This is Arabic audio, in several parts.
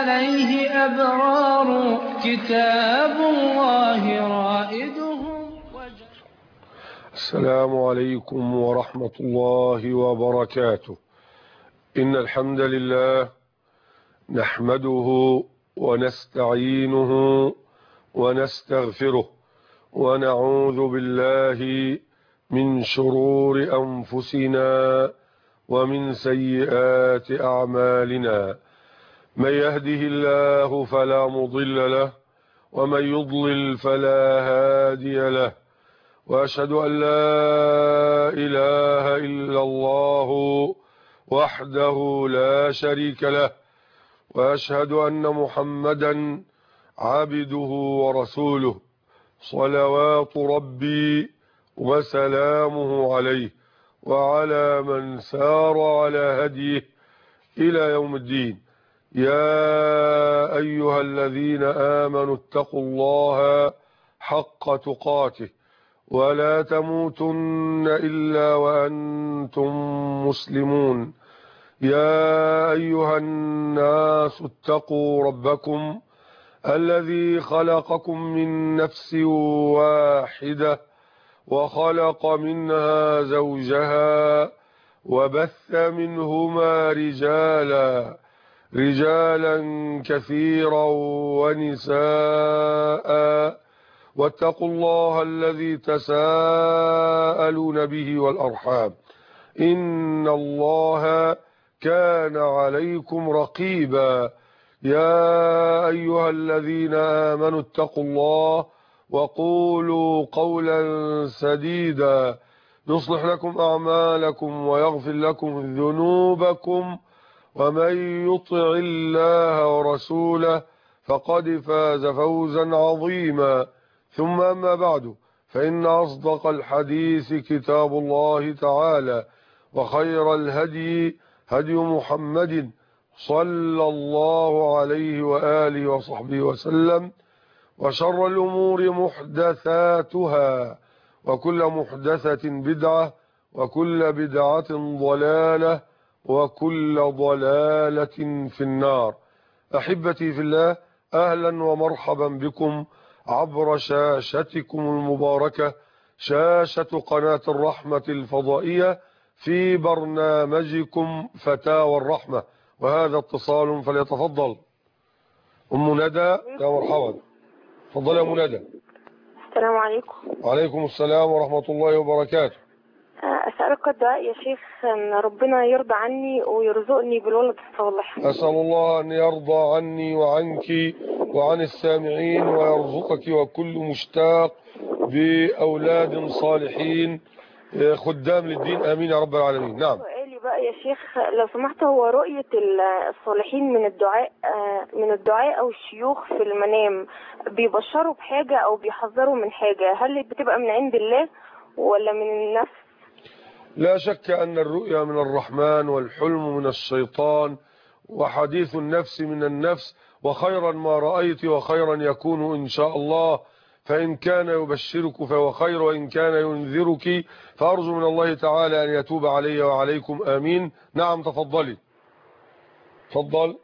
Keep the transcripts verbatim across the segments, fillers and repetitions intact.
عليه أبرار كتاب الله رائدهم. السلام عليكم ورحمة الله وبركاته. إن الحمد لله نحمده ونستعينه ونستغفره ونعوذ بالله من شرور أنفسنا ومن سيئات أعمالنا. من يهده الله فلا مضل له ومن يضلل فلا هادي له، وأشهد أن لا إله إلا الله وحده لا شريك له، وأشهد أن محمدا عبده ورسوله صلوات ربي وسلامه عليه وعلى من سار على هديه إلى يوم الدين. يا أيها الذين آمنوا اتقوا الله حق تقاته ولا تموتن إلا وأنتم مسلمون. يا أيها الناس اتقوا ربكم الذي خلقكم من نفس واحدة وخلق منها زوجها وبث منهما رجالا رجالا كثيرا ونساء، واتقوا الله الذي تساءلون به والأرحام إن الله كان عليكم رقيبا. يا أيها الذين آمنوا اتقوا الله وقولوا قولا سديدا يصلح لكم أعمالكم ويغفر لكم ذنوبكم، ومن يطع الله ورسوله فقد فاز فوزا عظيما. ثم أما بعد، فإن أصدق الحديث كتاب الله تعالى، وخير الهدي هدي محمد صلى الله عليه وآله وصحبه وسلم، وشر الأمور محدثاتها، وكل محدثة بدعة، وكل بدعة ضلالة، وكل ضلالة في النار. أحبتي في الله، أهلا ومرحبا بكم عبر شاشتكم المباركة، شاشة قناة الرحمة الفضائية، في برنامجكم فتاوى الرحمة. وهذا اتصال، فليتفضل. أم ندى، يا مرحبا. تفضل يا أم ندى. السلام عليكم. وعليكم السلام ورحمة الله وبركاته. أسألك الدعاء يا شيخ أن ربنا يرضى عني ويرزقني بالولد الصالح. أسأل الله أن يرضى عني وعنك وعن السامعين، ويرزقك وكل مشتاق بأولاد صالحين خدام للدين، آمين يا رب العالمين. نعم. سؤالي بقى يا شيخ لو سمحت، هو رؤية الصالحين من الدعاء من الدعاء أو الشيوخ في المنام بيبشروا بحاجة أو بيحذروا من حاجة، هل بتبقى من عند الله ولا من النفس؟ لا شك أن الرؤيا من الرحمن والحلم من الشيطان وحديث النفس من النفس، وخيرا ما رأيت وخيرا يكون إن شاء الله. فإن كان يبشرك فهو خير، وإن كان ينذرك فأرجو من الله تعالى أن يتوب علي وعليكم، آمين. نعم تفضلي. تفضل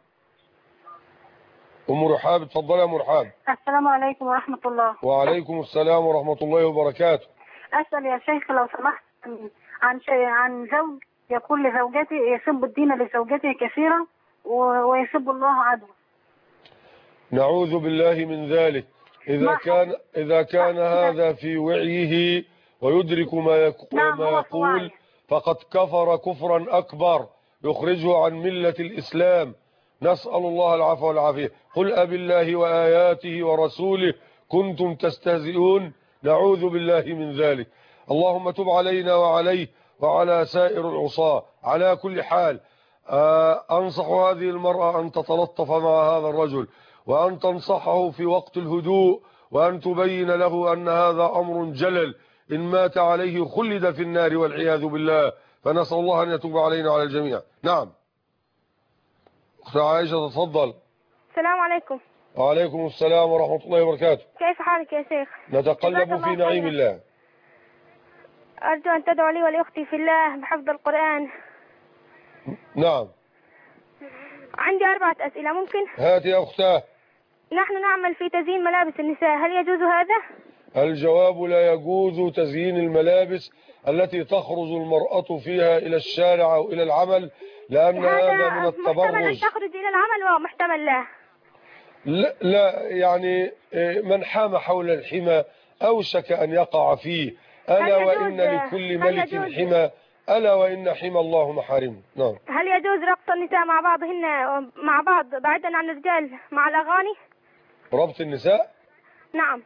أم رحاب. تفضل يا أم رحاب. السلام عليكم ورحمة الله. وعليكم السلام ورحمة الله وبركاته. أسأل يا شيخ لو سمحت عن شيء عن زوج يقول لزوجته يسب الدين لزوجته كثيرا ويسب الله عدوه. نعوذ بالله من ذلك. إذا كان إذا كان هذا في وعيه ويدرك ما يقول فقد كفر كفرا أكبر يخرجه عن ملة الإسلام. نسأل الله العفو والعافية. قل أبي الله وآياته ورسوله كنتم تستهزئون. نعوذ بالله من ذلك. اللهم تب علينا وعليه وعلى سائر العصاة. على كل حال أنصح هذه المرأة أن تتلطف مع هذا الرجل، وأن تنصحه في وقت الهدوء، وأن تبين له أن هذا أمر جلل، إن مات عليه خلد في النار والعياذ بالله. فنسأل الله أن يتوب علينا وعلى الجميع. نعم. أخت عائشة تفضل. السلام عليكم. وعليكم السلام ورحمة الله وبركاته. كيف حالك يا شيخ؟ نتقلب في نعيم الله. أرجو أن تدعو لي ولأختي في الله بحفظ القرآن. نعم. عندي أربعة أسئلة ممكن؟ هات يا أختاه. نحن نعمل في تزيين ملابس النساء، هل يجوز هذا؟ الجواب: لا يجوز تزيين الملابس التي تخرج المرأة فيها إلى الشارع أو إلى العمل، لأن هذا من محتمل أن التبرج. تخرج إلى العمل ومحتمل لا. لا, لا يعني من حام حول الحمى أوشك أن يقع فيه. ألا وإن لكل ملك حمى، ألا وإن حمى الله محارمه. نعم. هل يجوز رقص النساء مع بعضهن مع بعض بعيدا عن الرجال مع الأغاني؟ ربط النساء؟ نعم.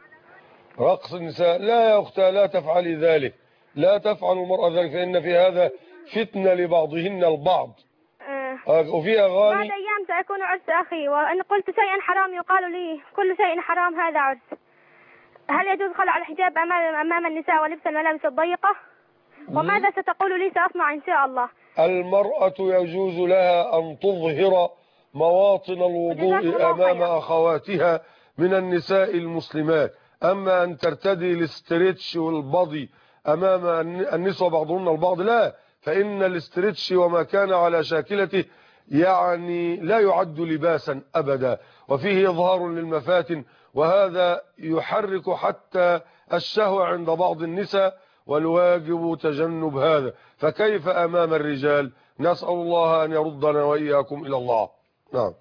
رقص النساء؟ لا يا أختها، لا تفعلي ذلك، لا تفعل المرأة ذلك، فإن في هذا فتنة لبعضهن البعض. أه. وفي أغاني. بعد أيام سيكون عرس أخي، وإن قلت شيئا حرام يقال لي كل شيء حرام هذا عرس. هل يجوز خلع الحجاب أمام أمام النساء ولبس الملابس الضيقة؟ وماذا ستقول لي سأصنع إن شاء الله؟ المرأة يجوز لها أن تظهر مواطن الوضوء أمام أخواتها من النساء المسلمات، أما أن ترتدي الاسترتش والبضي أمام النساء بعضهن البعض لا، فإن الاسترتش وما كان على شاكلته يعني لا يعد لباسا أبدا، وفيه إظهار للمفاتن، وهذا يحرك حتى الشهوة عند بعض النساء، والواجب تجنب هذا، فكيف أمام الرجال؟ نسأل الله أن يردنا وإياكم إلى الله. نعم.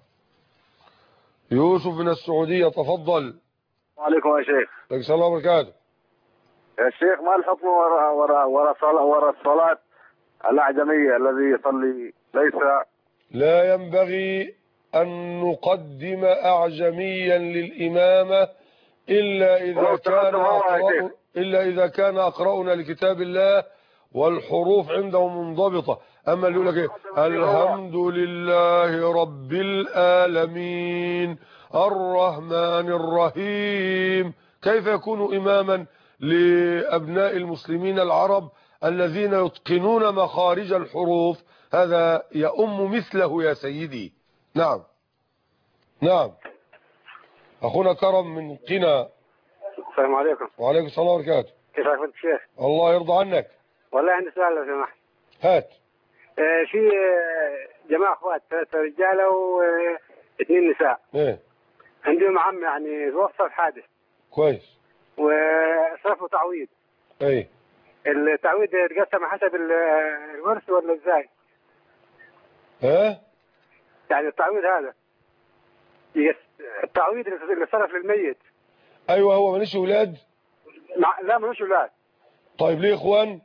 يوسف من السعودية، تفضل. وعليكم يا شيخ. عليكم السلام وبركاته. يا شيخ، ما الحكم وراء وراء وراء صلاة وراء الصلاة الأعجمية الذي يصلي ليس؟ لا ينبغي أن نقدم أعجميا للإمامة إلا إذا كان أقرأ إلا إذا كان أقرأنا لكتاب الله والحروف عنده منضبطة. أما اللي يقول لك الحمد لله رب العالمين الرحمن الرحيم، كيف يكون إماما لأبناء المسلمين العرب الذين يتقنون مخارج الحروف؟ هذا يؤم مثله يا سيدي. نعم نعم. أخونا كرم من قنا. السلام عليكم. وعليكم السلام وبركاته. كيف حالك يا شيخ؟ الله يرضى عنك. والله عندي سؤال لو سمحت. هات. آه في جماعة اخوات، ثلاثة رجالة واثنين نساء. ايه. عندهم عم يعني توفى في حادث. كويس. وصرفوا تعويض. ايه. التعويض يتقسم حسب الورث ولا ازاي؟ ها؟ يعني التعويض هذا التعويض اللي صرف للميت. ايوه، هو ماليش اولاد؟ لا مالوش اولاد. طيب ليه اخوان؟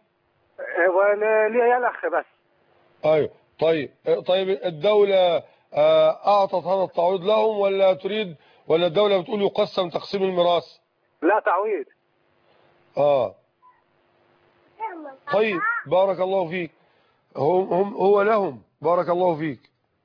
ليه يا الاخ بس. ايوه. طيب طيب الدولة اعطت هذا التعويض لهم ولا تريد، ولا الدولة بتقول يقسم تقسيم الميراث؟ لا تعويض. اه طيب بارك الله فيك. هم هم هو لهم، بارك الله فيك.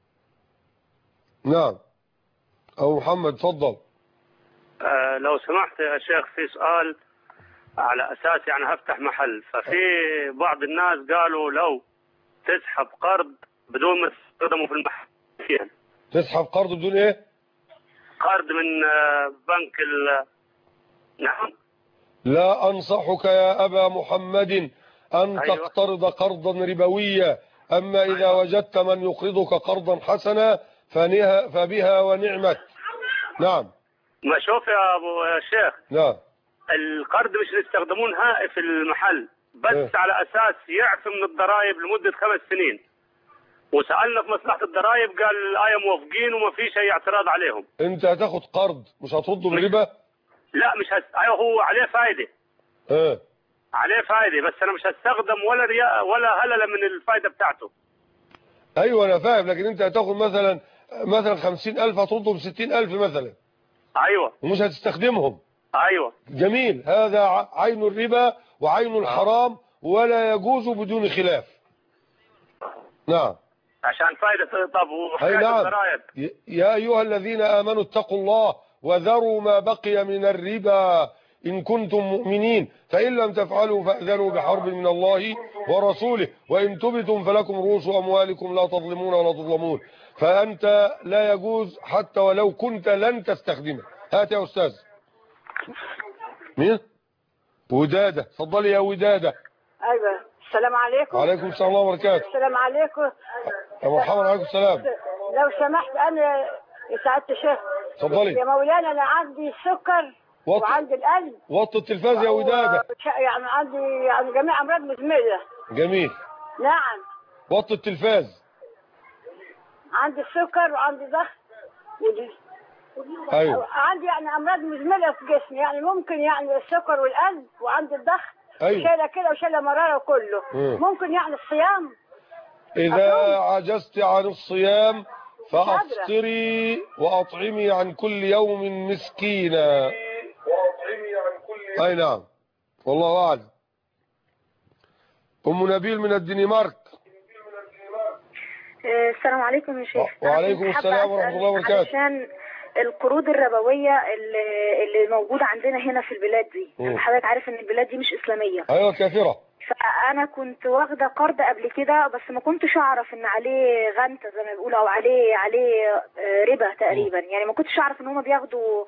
نعم. أبو محمد تفضل. آه لو سمحت يا شيخ، في سؤال على أساس يعني هفتح محل، ففي بعض الناس قالوا لو تسحب قرض بدون ما تستخدمه في المحل فيها. تسحب قرض بدون ايه؟ قرض من آه بنك ال نعم. لا أنصحك يا أبا محمد أن أيوة. تقترض قرضا ربويا، أما إذا أيوة. وجدت من يقرضك قرضا حسنا فبها ونعمت. نعم. ما شوف يا أبو يا شيخ. نعم. القرض مش نستخدمونها في المحل بس إيه؟ على أساس يعفي من الضرائب لمدة خمس سنين، وسألنا في مصلحة الضرائب قال الآية موافقين وما في شيء اعتراض عليهم. أنت هتاخد قرض مش هترده بربا؟ لا مش هس... أيوه هو عليه فايدة. ايه عليه فايدة، بس أنا مش هستخدم ولا رياء ولا هللة من الفايدة بتاعته. أيوه أنا فاهم، لكن أنت هتاخد مثلا مثلا خمسين ألف هترده بستين ألف مثلا. أيوه. ومش هتستخدمهم. أيوه. جميل، هذا عين الربا وعين الحرام ولا يجوز بدون خلاف. نعم. عشان فايدة. طب وحكاية نعم. الضرائب. يا أيها الذين آمنوا اتقوا الله وذروا ما بقي من الربا إن كنتم مؤمنين، فإن لم تفعلوا فأذنوا بحرب من الله ورسوله، وإن تبتم فلكم رؤوس أموالكم لا تظلمون ولا تظلمون، فأنت لا يجوز حتى ولو كنت لن تستخدمه. هات يا أستاذ. مين؟ ودادة، اتفضلي يا ودادة. ايوه. السلام عليكم. وعليكم السلام ورحمة الله وبركاته. السلام عليكم يا مرحبا. عليكم السلام. لو سمحت انا يا سعاده الشيخ. اتفضلي يا مولانا انا عندي السكر وط... وعندي القلب. وطي التلفاز يا وداده. يعني عندي يعني جميع امراض مزمنه. جميل. نعم. وطي التلفاز. عندي السكر وعندي ضغط ودي. ايوه. عندي يعني امراض مزمنه في جسمي، يعني ممكن يعني السكر والقلب وعندي الضغط. ايوه. شايله كده وشايله مراره وكله. مم. ممكن يعني الصيام. اذا عجزت عن الصيام فافطري واطعمي عن كل يوم مسكينا. واطعمي عن كل يوم. اي نعم والله اعلم. ام نبيل من الدنمارك. السلام عليكم يا شيخ. وعليكم السلام ورحمه الله وبركاته. علشان القروض الربويه اللي, اللي موجوده عندنا هنا في البلاد دي، حضرتك عارف ان البلاد دي مش اسلاميه. ايوه كافره. فانا كنت واخده قرض قبل كده، بس ما كنتش اعرف ان عليه غنته زي ما بيقولوا، او عليه عليه ربا تقريبا. م. يعني ما كنتش اعرف ان هم بياخدوا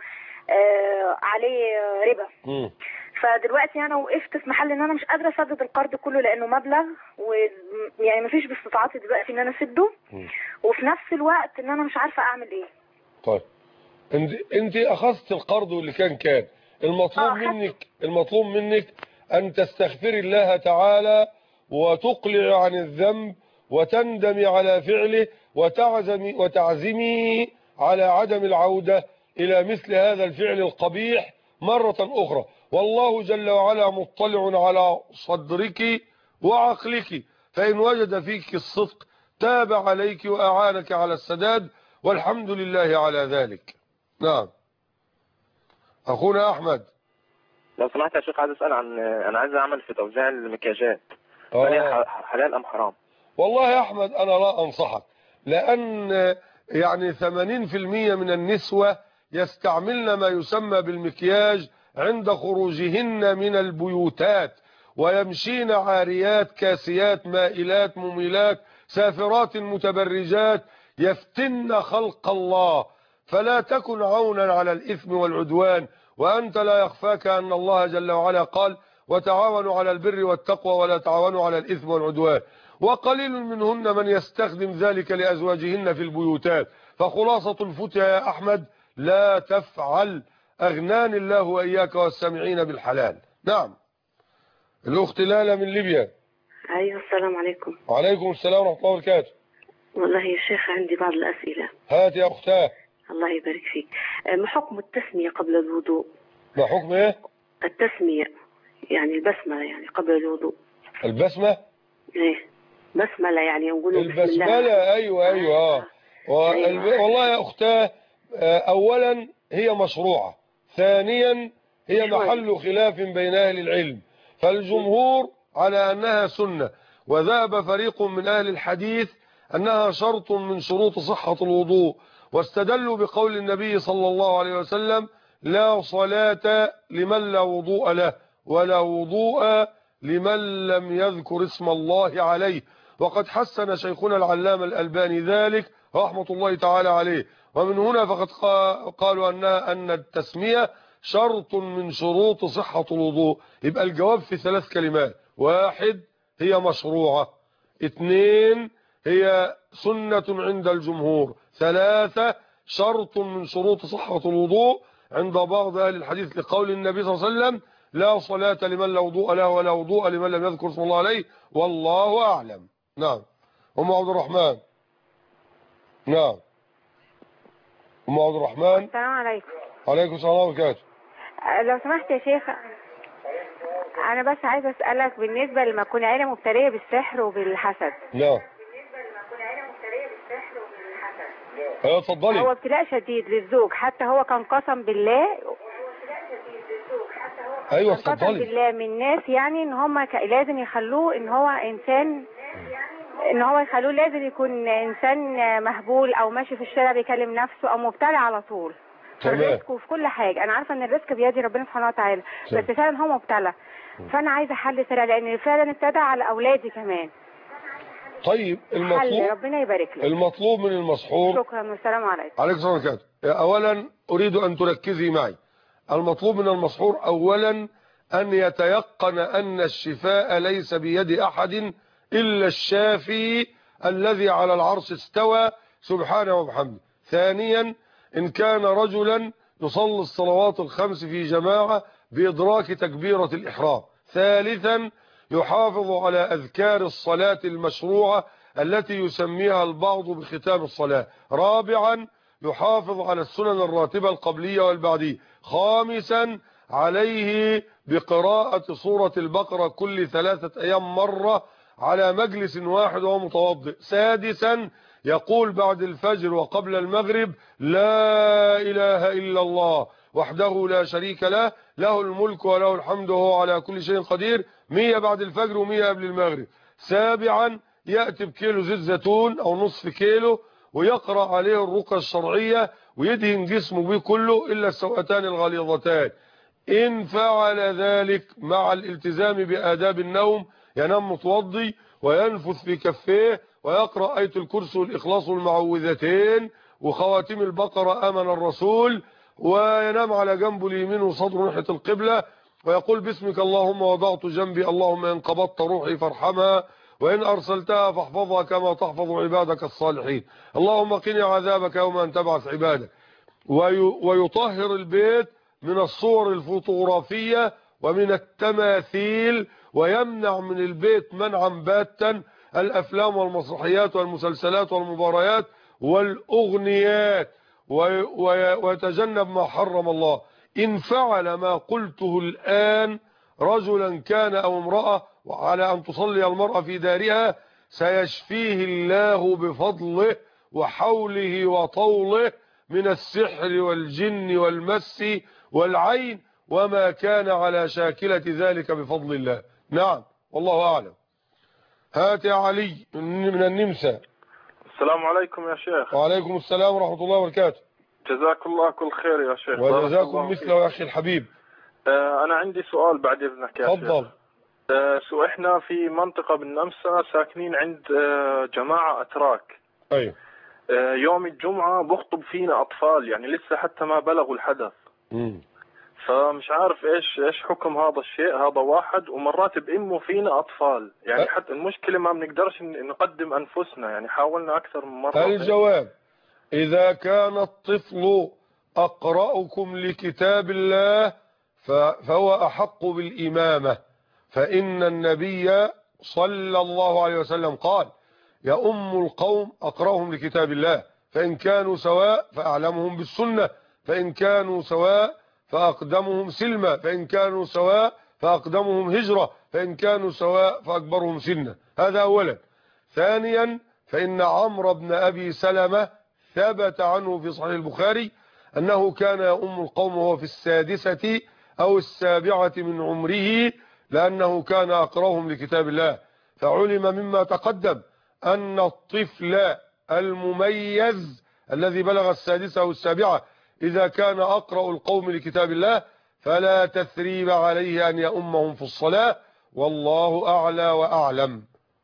عليه ربا. م. فدلوقتي انا وقفت في محل ان انا مش قادره اسدد القرض كله لانه مبلغ، ويعني ما فيش باستطاعتي دلوقتي ان انا اسده، وفي نفس الوقت ان انا مش عارفه اعمل ايه. طيب انت انت اخذت القرض اللي كان كان المطلوب منك المطلوب منك ان تستغفري الله تعالى وتقلعي عن الذنب وتندمي على فعله وتعزمي وتعزمي على عدم العوده الى مثل هذا الفعل القبيح مره اخرى. والله جل وعلا مطلع على صدرك وعقلك، فإن وجد فيك الصدق تاب عليك وأعانك على السداد، والحمد لله على ذلك. نعم. أخونا أحمد. لو سمحت يا شيخ عايز أسأل عن أنا عايز أعمل في توزيع المكياجات، هل حلال أم حرام؟ والله يا أحمد أنا لا أنصحك، لأن يعني ثمانين في المئة من النسوة يستعملن ما يسمى بالمكياج عند خروجهن من البيوتات، ويمشين عاريات كاسيات مائلات مميلات سافرات متبرجات يفتن خلق الله، فلا تكن عونا على الإثم والعدوان، وأنت لا يخفاك أن الله جل وعلا قال وتعاونوا على البر والتقوى ولا تعاونوا على الإثم والعدوان، وقليل منهن من يستخدم ذلك لأزواجهن في البيوتات. فخلاصة الفتيا يا أحمد لا تفعل، أغناني الله وإياك والسامعين بالحلال. نعم. الأخت لالا من ليبيا. أيوة السلام عليكم. وعليكم السلام ورحمة الله وبركاته. والله يا شيخ عندي بعض الأسئلة. هات يا أختاه. الله يبارك فيك. ما حكم التسمية قبل الوضوء؟ ما حكم إيه؟ التسمية يعني البسملة يعني قبل الوضوء. البسمة؟ إيه بسملة يعني نقولوا بسم الله. البسملة أيوة أيوة آه. أيوة. والله يا أختاه أولا هي مشروعة، ثانيا هي محل خلاف بين أهل العلم، فالجمهور على أنها سنة، وذهب فريق من أهل الحديث أنها شرط من شروط صحة الوضوء، واستدلوا بقول النبي صلى الله عليه وسلم لا صلاة لمن لا وضوء له ولا وضوء لمن لم يذكر اسم الله عليه، وقد حسن شيخنا العلامة الألباني ذلك رحمة الله تعالى عليه. ومن هنا فقد قالوا أنها أن التسمية شرط من شروط صحة الوضوء. يبقى الجواب في ثلاث كلمات: واحد هي مشروعة، اثنين هي سنة عند الجمهور، ثلاثة شرط من شروط صحة الوضوء عند بعض أهل الحديث لقول النبي صلى الله عليه وسلم لا صلاة لمن لا وضوء له ولا وضوء لمن لم يذكر اسم الله عليه، والله أعلم. نعم. أم عبد الرحمن. نعم أم عبد الرحمن. السلام عليكم. وعليكم السلام ورحمة الله وبركاته. لو سمحت يا شيخ أنا بس عايزة أسألك بالنسبة لما تكون عيلة مبتلية بالسحر وبالحسد. نعم. ايوه اتفضلي. هو ابتلاء شديد للزوج، حتى هو كان قسم بالله. ايوه اتفضلي. قسم بالله من ناس يعني ان هم لازم يخلوه ان هو انسان، ان هو يخلوه لازم يكون انسان مهبول او ماشي في الشارع بيكلم نفسه او مبتلى على طول في الرزق وفي كل حاجه. انا عارفه ان الرزق بيدي ربنا سبحانه وتعالى، بس فعلا هو مبتلى، فانا عايزه حل سريع لان فعلا ابتدى على اولادي كمان. طيب المطلوب ربنا يبارك لك. المطلوب من المسحور. شكرا والسلام عليكم. عليكم السلام ورحمه الله. اولا اريد ان تركزي معي. المطلوب من المسحور اولا ان يتيقن ان الشفاء ليس بيد احد الا الشافي الذي على العرش استوى سبحانه وبحمده. ثانيا إن كان رجلا يصلي الصلوات الخمس في جماعة بإدراك تكبيرة الإحرام. ثالثا يحافظ على أذكار الصلاة المشروعة التي يسميها البعض بختام الصلاة. رابعا يحافظ على السنن الراتبة القبلية والبعدية. خامسا عليه بقراءة سورة البقرة كل ثلاثة أيام مرة على مجلس واحد وهو متوضئ. سادسا يقول بعد الفجر وقبل المغرب لا إله إلا الله وحده لا شريك له له الملك وله الحمد وهو على كل شيء قدير، مية بعد الفجر ومية قبل المغرب. سابعا يأتي بكيلو زيت زيتون أو نصف كيلو ويقرأ عليه الرقى الشرعية ويدهن جسمه به كله إلا السوأتان الغليظتان. إن فعل ذلك مع الالتزام بآداب النوم ينام متوضي وينفث في كفيه ويقرأ آية الكرسي والإخلاص والمعوذتين وخواتيم البقرة آمن الرسول، وينام على جنبه اليمين وصدره ناحية القبلة ويقول باسمك اللهم وضعت جنبي اللهم إن قبضت روحي فارحمها وإن أرسلتها فاحفظها كما تحفظ عبادك الصالحين، اللهم قني عذابك يوم أن تبعث عبادك. ويطهر البيت من الصور الفوتوغرافية ومن التماثيل ويمنع من البيت منعا باتا الأفلام والمسرحيات والمسلسلات والمباريات والأغنيات ويتجنب ما حرم الله. إن فعل ما قلته الآن رجلا كان أو امرأة وعلى أن تصلي المرأة في دارها سيشفيه الله بفضله وحوله وطوله من السحر والجن والمس والعين وما كان على شاكلة ذلك بفضل الله. نعم والله أعلم. هات يا علي من النمسا. السلام عليكم يا شيخ. وعليكم السلام ورحمة الله وبركاته. جزاك الله كل خير يا شيخ. وجزاكم مثله يا أخي الحبيب. آه أنا عندي سؤال بعد إذنك يا فضل. شيخ. آه سو إحنا في منطقة بالنمسا ساكنين عند آه جماعة أتراك. أيوه. آه يوم الجمعة بخطب فينا أطفال يعني لسه حتى ما بلغوا الحدث. امم فمش عارف ايش ايش حكم هذا الشيء. هذا واحد ومرات بأمه فينا اطفال يعني أه؟ حتى المشكله ما بنقدرش نقدم انفسنا يعني حاولنا اكثر من مره. الجواب اذا كان الطفل اقرأكم لكتاب الله فهو احق بالامامه، فان النبي صلى الله عليه وسلم قال يا ام القوم اقرأهم لكتاب الله فان كانوا سواء فاعلمهم بالسنه فان كانوا سواء فأقدمهم سلمة فإن كانوا سواء فأقدمهم هجرة فإن كانوا سواء فأكبرهم سنة. هذا أولا. ثانيا فإن عمرو بن أبي سلمة ثبت عنه في صحيح البخاري أنه كان يؤم القوم وهو في السادسة أو السابعة من عمره لأنه كان أقرأهم لكتاب الله. فعلم مما تقدم أن الطفل المميز الذي بلغ السادسة أو السابعة إذا كان أقرأ القوم لكتاب الله فلا تثريب عليه أن يؤمهم في الصلاة والله أعلى وأعلم.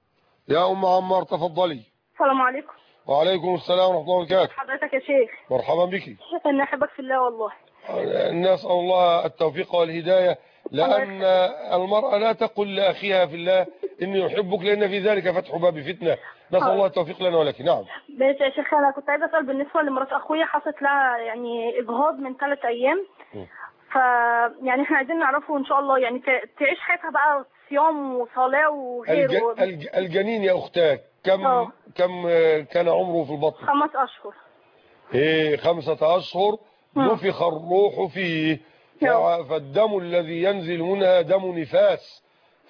يا أم عمار تفضلي. السلام عليكم. وعليكم السلام ورحمة الله وبركاته. حضرتك يا شيخ. مرحبا بك. أنا أحبك في الله والله. نسأل الله التوفيق والهداية لأن المرأة لا تقل لأخيها في الله إني أحبك لأن في ذلك فتح باب فتنة. نسأل الله التوفيق لنا ولك. نعم. بس يا شيخ أنا كنت عايزة أسأل بالنسبة لمرات أخويا حصلت لها يعني إجهاض من ثلاث أيام ف يعني إحنا عايزين نعرفه إن شاء الله يعني تعيش حياتها بقى صيام وصلاة وغيره. الج... الج... الجنين يا أختك كم أوه. كم كان عمره في البطن؟ خمس أشهر. إيه خمسة أشهر نفخ الروح فيه أوه. فالدم الذي ينزل منها دم نفاس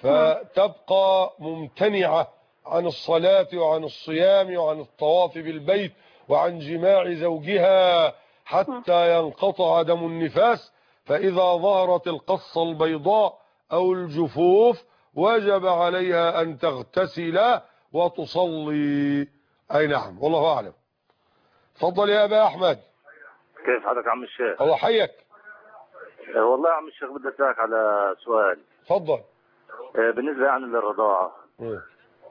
فتبقى ممتنعة عن الصلاة وعن الصيام وعن الطواف بالبيت وعن جماع زوجها حتى ينقطع دم النفاس. فإذا ظهرت القصة البيضاء أو الجفوف وجب عليها أن تغتسل وتصلي. أي نعم والله أعلم. تفضل يا أبا أحمد. كيف حالك عم الشيخ؟ الله حيك. والله يا عم الشيخ بدي أسألك على سؤال. تفضل. بالنسبة يعني للرضاعة. م.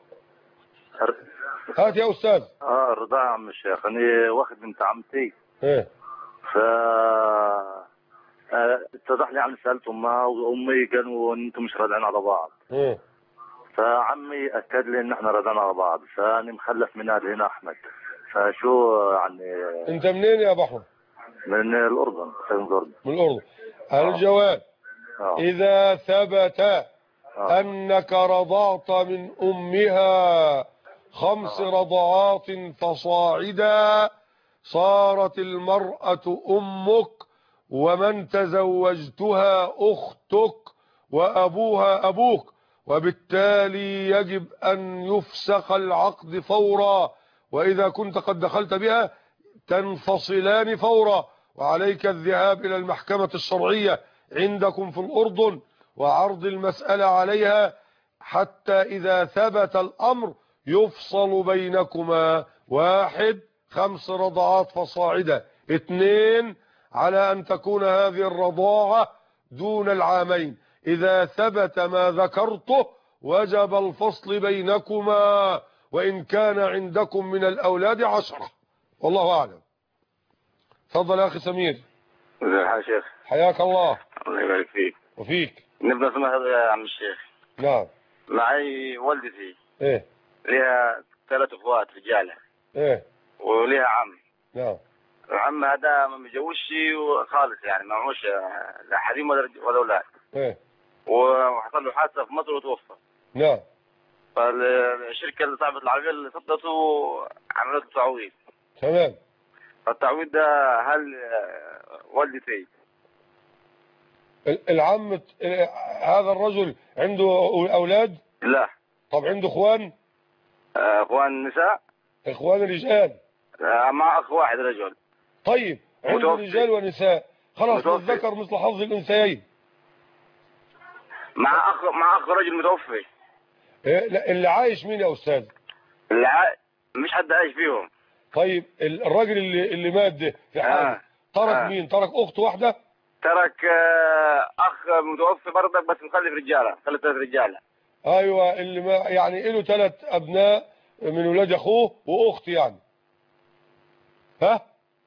هات يا أستاذ. اه الرضاعة يا عم الشيخ أنا واخد بنت عمتي. ايه. ف اتضح لي يعني سألت أمها وأمي قالوا إن أنتم مش راضعين على بعض. ايه. فعمي أكد لي إن إحنا راضعين على بعض فأنا مخلف من أهل هنا أحمد. فشو يعني. انت منين يا ابو احمد؟ من الاردن. من الاردن. من الاردن. الجواب آه. اذا ثبت آه. انك رضعت من امها خمس آه. رضعات فصاعدا صارت المرأة امك، ومن تزوجتها اختك، وابوها ابوك، وبالتالي يجب ان يفسخ العقد فورا، واذا كنت قد دخلت بها تنفصلان فورا، وعليك الذهاب الى المحكمة الشرعية عندكم في الاردن وعرض المسألة عليها، حتى اذا ثبت الامر يفصل بينكما. واحد، خمس رضعات فصاعدا. اثنين، على ان تكون هذه الرضاعة دون العامين. اذا ثبت ما ذكرته وجب الفصل بينكما، وان كان عندكم من الاولاد عشرة. والله اعلم. تفضل يا اخي سمير. ازيك يا شيخ؟ حياك الله. الله يبارك فيك. وفيك. نبدا سمح يا عم الشيخ. نعم. معي والدتي. ايه. لها ثلاث اخوات رجاله. ايه. ولها عم. نعم. العم هذا ما متجوزش خالص، يعني ما معوش لا حريم ولا ولا اولاد. ايه. وحصل له حادثه في مصر وتوفى. نعم. فالشركه اللي صاحبه العربيه اللي صدته عملت له تعويض. تمام. فالتعويض ده هل والدتي العم هذا الرجل عنده اولاد؟ لا. طب عنده اخوان؟ اخوان نساء؟ اخوان رجال؟ مع اخ واحد رجل. طيب عنده رجال ونساء، خلاص الذكر مثل حظ الانثيين. مع اخ مع اخ رجل متوفي. إيه؟ لا، اللي عايش مين يا استاذ؟ اللي عايش مش حد عايش فيهم. طيب الراجل اللي اللي مات ده في حاله آه. ترك آه. مين؟ ترك اخت واحده؟ ترك آه اخ متوفي برضك بس مخلف رجاله، خلف ثلاث رجاله. ايوه، اللي ما يعني له ثلاث ابناء من ولاد اخوه واخت يعني. ها؟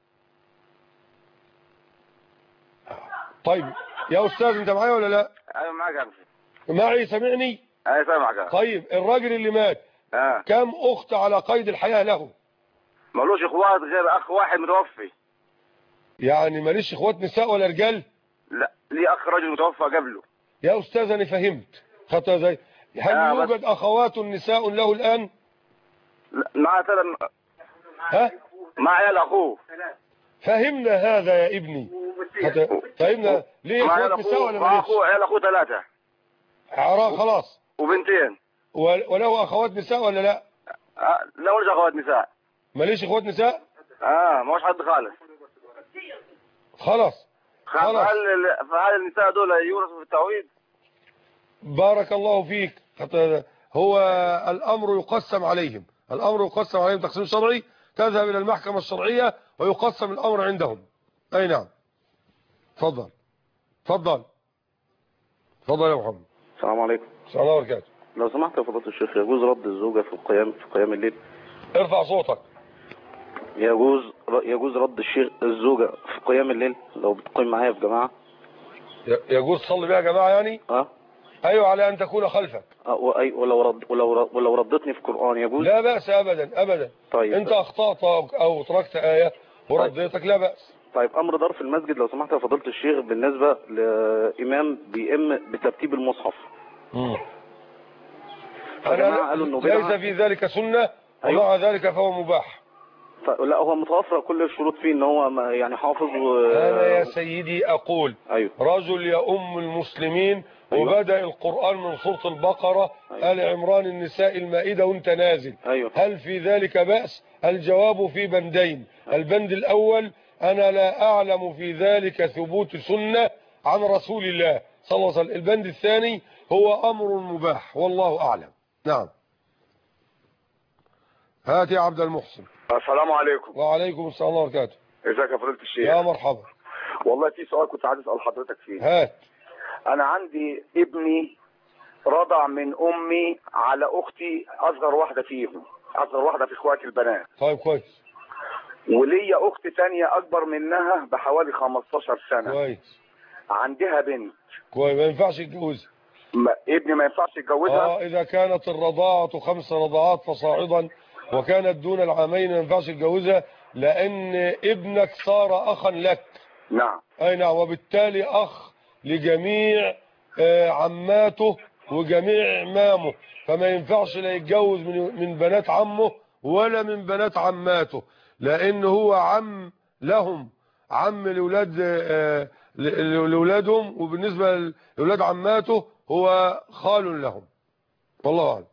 طيب يا استاذ انت معايا ولا لا؟ ايوه معاك يا عم. معي سامعني؟ ايوه سامعك. طيب الراجل اللي مات آه. كم اخت على قيد الحياه له؟ مالوش اخوات غير اخ واحد متوفي. يعني ماليش اخوات نساء ولا رجال؟ لا، ليه اخ رجل متوفى قبله. يا استاذ انا فهمت خطأ زي هل آه يوجد بس... اخوات نساء له الان؟ لا، مع ثلاث. ها؟ مع عيال اخوه. فهمنا هذا يا ابني. حتى... فهمنا ليه اخوات نساء ولا ماليش؟ اخوه عيال اخوه ثلاثه. عراق خلاص. وبنتين. وله اخوات نساء ولا لا؟ آه لا ماليش اخوات نساء. ماليش اخوات نساء؟ اه ما هوش حد خالص. خلاص خلاص. فهل فهل النساء دول يورثوا في التعويض؟ بارك الله فيك. حتى هو الامر يقسم عليهم، الامر يقسم عليهم تقسيم شرعي، تذهب الى المحكمة الشرعية ويقسم الامر عندهم. اي نعم. تفضل تفضل تفضل يا محمد. السلام عليكم. السلام عليكم وبركاته. لو سمحت يا فضيلة الشيخ، يجوز رد الزوجة في القيام في قيام الليل؟ ارفع صوتك. يجوز يجوز رد الشيخ الزوجة في قيام الليل لو بتقيم معايا في جماعة؟ يجوز تصلي بيها جماعة يعني؟ اه ايوه، على ان تكون خلفك. اه واي ولو رد ولو ولو ردتني في القرآن يجوز؟ لا بأس ابدا ابدا. طيب انت اخطأت او تركت آية ورديتك لا بأس. طيب امر دار في المسجد لو سمحت يا فضيلة الشيخ بالنسبة لامام بيئم بترتيب المصحف. امم أنا ليس في ذلك سنة. أيوة. ومع ذلك فهو مباح. لا هو متوفر كل الشروط فيه ان هو يعني حافظ و... انا يا سيدي اقول أيوة. رجل يؤم المسلمين. أيوة. وبدأ القرآن من سورة البقرة. أيوة. آل عمران النساء المائدة وانت نازل. أيوة. هل في ذلك بأس؟ الجواب في بندين. أيوة. البند الاول انا لا اعلم في ذلك ثبوت سنة عن رسول الله صلى الله عليه وسلم. البند الثاني هو امر مباح والله اعلم. نعم. هات يا عبد المحسن. السلام عليكم. وعليكم السلام ورحمة الله وبركاته. ازيك يا فضيلة الشيخ؟ يا مرحبا. والله في سؤال كنت عايز اسال حضرتك فيه. هات. انا عندي ابني رضع من امي على اختي اصغر واحده فيهم، اصغر واحده في اخواتي البنات. طيب كويس. وليا اخت ثانيه اكبر منها بحوالي خمستاشر سنه. كويس. عندها بنت. كويس. ما ينفعش يتجوزها. ما ابني ما ينفعش يتجوزها؟ اه اذا كانت الرضاعة خمس رضاعات فصاعدا وكانت دون العامين ما ينفعش تجوزها، لأن ابنك صار أخا لك. نعم. أي نعم، وبالتالي أخ لجميع عماته وجميع عمامه، فما ينفعش لا يتجوز من بنات عمه ولا من بنات عماته، لأن هو عم لهم، عم لأولاد لأولادهم، وبالنسبة لأولاد عماته هو خال لهم. والله أعلم.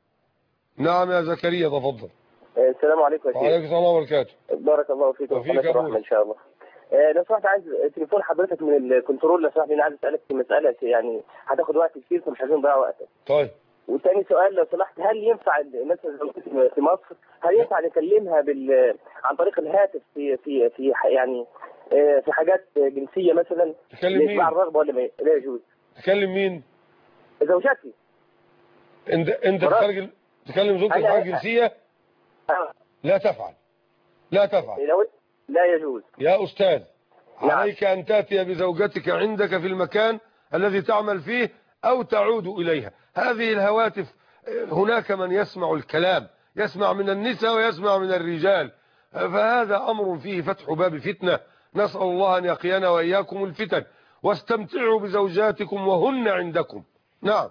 نعم يا زكريا تفضل. السلام عليكم يا شيخ. وعليكم السلام وبركاته. بارك الله فيكم وفيك الرحمة ان شاء الله. لو سمحت عايز تليفون حضرتك من الكنترول، لو سمحت انا عايز اسالك في مساله يعني هتاخد وقت كتير فمش عايزين نضيع وقتك. طيب. وثاني سؤال لو سمحت، هل ينفع الناس في مصر هل ينفع نكلمها بال عن طريق الهاتف في في في يعني في حاجات جنسيه مثلا؟ تكلم مين؟ مع الرغبه ولا لا يجوز؟ تكلم مين؟ زوجتي. انت انت تخرج تكلم زوجتك في حاجه جنسيه؟ لا تفعل، لا تفعل، لا يجوز يا أستاذ. عليك أن تأتي بزوجتك عندك في المكان الذي تعمل فيه أو تعود إليها. هذه الهواتف هناك من يسمع الكلام، يسمع من النساء ويسمع من الرجال، فهذا أمر فيه فتح باب فتنة. نسأل الله أن يقينا وإياكم الفتن، واستمتعوا بزوجاتكم وهن عندكم. نعم.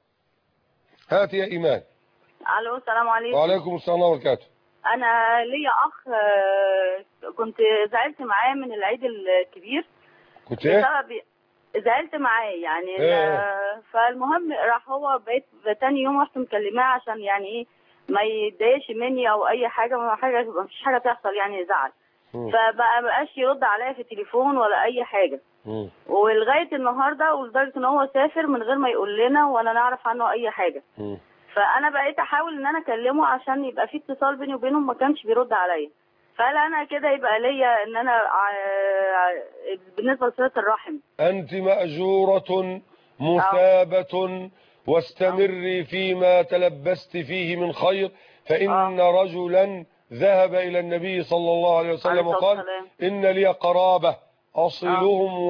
هات يا إيمان. الو السلام عليكم. وعليكم السلام وبركاته. انا ليا اخ كنت زعلت معاه من العيد الكبير. كنت ايه؟ زعلت معاه يعني. إيه؟ فالمهم راح هو بقيت تاني يوم رحت مكلماه عشان يعني ايه ما يتضايقش مني او اي حاجه، ما حاجه ما فيش حاجه تحصل يعني زعل. فبقى بقاش يرد عليا في التليفون ولا اي حاجه. م. ولغايه النهارده ولدرجه ان هو سافر من غير ما يقول لنا ولا نعرف عنه اي حاجه. م. فانا بقيت احاول ان انا اكلمه عشان يبقى في اتصال بيني وبينه، ما كانش بيرد عليا. فهل انا كده يبقى ليا ان انا بالنسبه لصله الرحم؟ انت ماجوره مثابه، واستمري فيما تلبست فيه من خير، فان رجلا ذهب الى النبي صلى الله عليه وسلم وقال ان لي قرابه أصلهم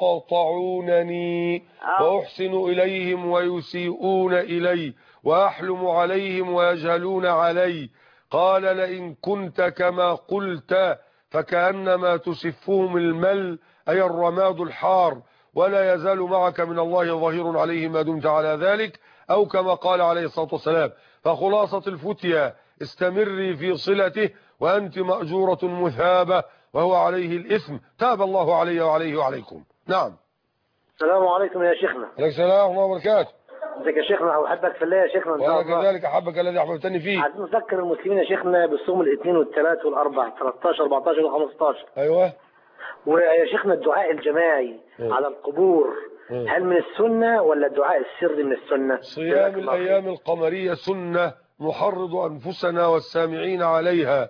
ويقطعونني وأحسن إليهم ويسيئون إلي وأحلم عليهم ويجهلون علي. قال لئن كنت كما قلت فكأنما تسفهم المل، أي الرماد الحار، ولا يزال معك من الله ظهير عليه ما دمت على ذلك، أو كما قال عليه الصلاة والسلام. فخلاصة الفتيا استمري في صلته وأنت مأجورة مثابة، وهو عليه الإثم، تاب الله عليه وعليه وعليكم. نعم. السلام عليكم يا شيخنا. عليكم السلام ورحمة الله وبركاته. ازيك يا شيخنا، أحبك في الله يا شيخنا. وأنا كذلك أحبك الذي أحببتني فيه. عايزين نذكر المسلمين يا شيخنا بالصوم الاثنين والثلاث والأربع، ثلاثة عشر أربعة عشر وخمسة عشر. أيوه. ويا شيخنا الدعاء الجماعي م. على القبور م. هل من السنة ولا الدعاء السري من السنة؟ صيام الأيام القمرية سنة نحرض أنفسنا والسامعين عليها.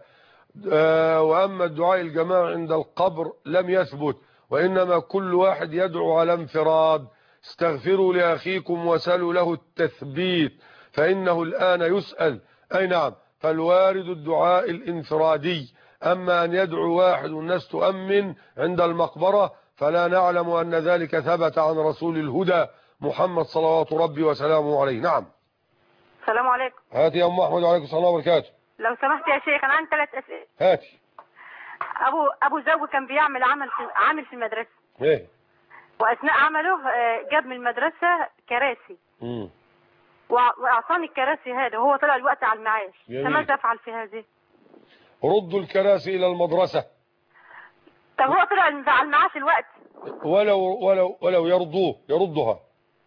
آه وأما الدعاء الجماعي عند القبر لم يثبت، وإنما كل واحد يدعو على انفراد. استغفروا لأخيكم وسلوا له التثبيت فإنه الآن يسأل. أي نعم، فالوارد الدعاء الانفرادي. أما أن يدعو واحد والناس تؤمن عند المقبرة فلا نعلم أن ذلك ثبت عن رسول الهدى محمد صلوات ربي وسلامه عليه. نعم. السلام عليكم. هاتي يا أم أحمد. وعليكم السلام وبركاته. لو سمحت يا شيخ، انا عندي ثلاث اسئله. هاتي. ابو ابو زوج كان بيعمل عمل في عامل في المدرسه. ايه. واثناء عمله جاب من المدرسه كراسي. امم. واعطاني الكراسي هذا وهو طلع الوقت على المعاش، فماذا افعل في هذه؟ ردوا الكراسي الى المدرسه. طب هو طلع على المعاش الوقت. ولو ولو ولو يرضوه يردها.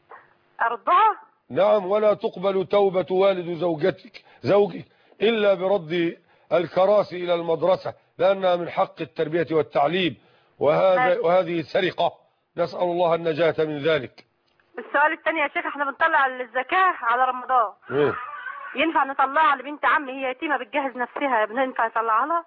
ارضها؟ نعم. ولا تقبل توبه والد زوجتك زوجك إلا برد الكراسي إلى المدرسة، لأنها من حق التربية والتعليم، وهذا وهذه سرقة، نسأل الله النجاة من ذلك. السؤال الثاني يا شيخ، احنا بنطلع الزكاة على رمضان. إيه؟ ينفع نطلعها لبنت عمي هي يتيمة بتجهز نفسها، ينفع نطلعها لها؟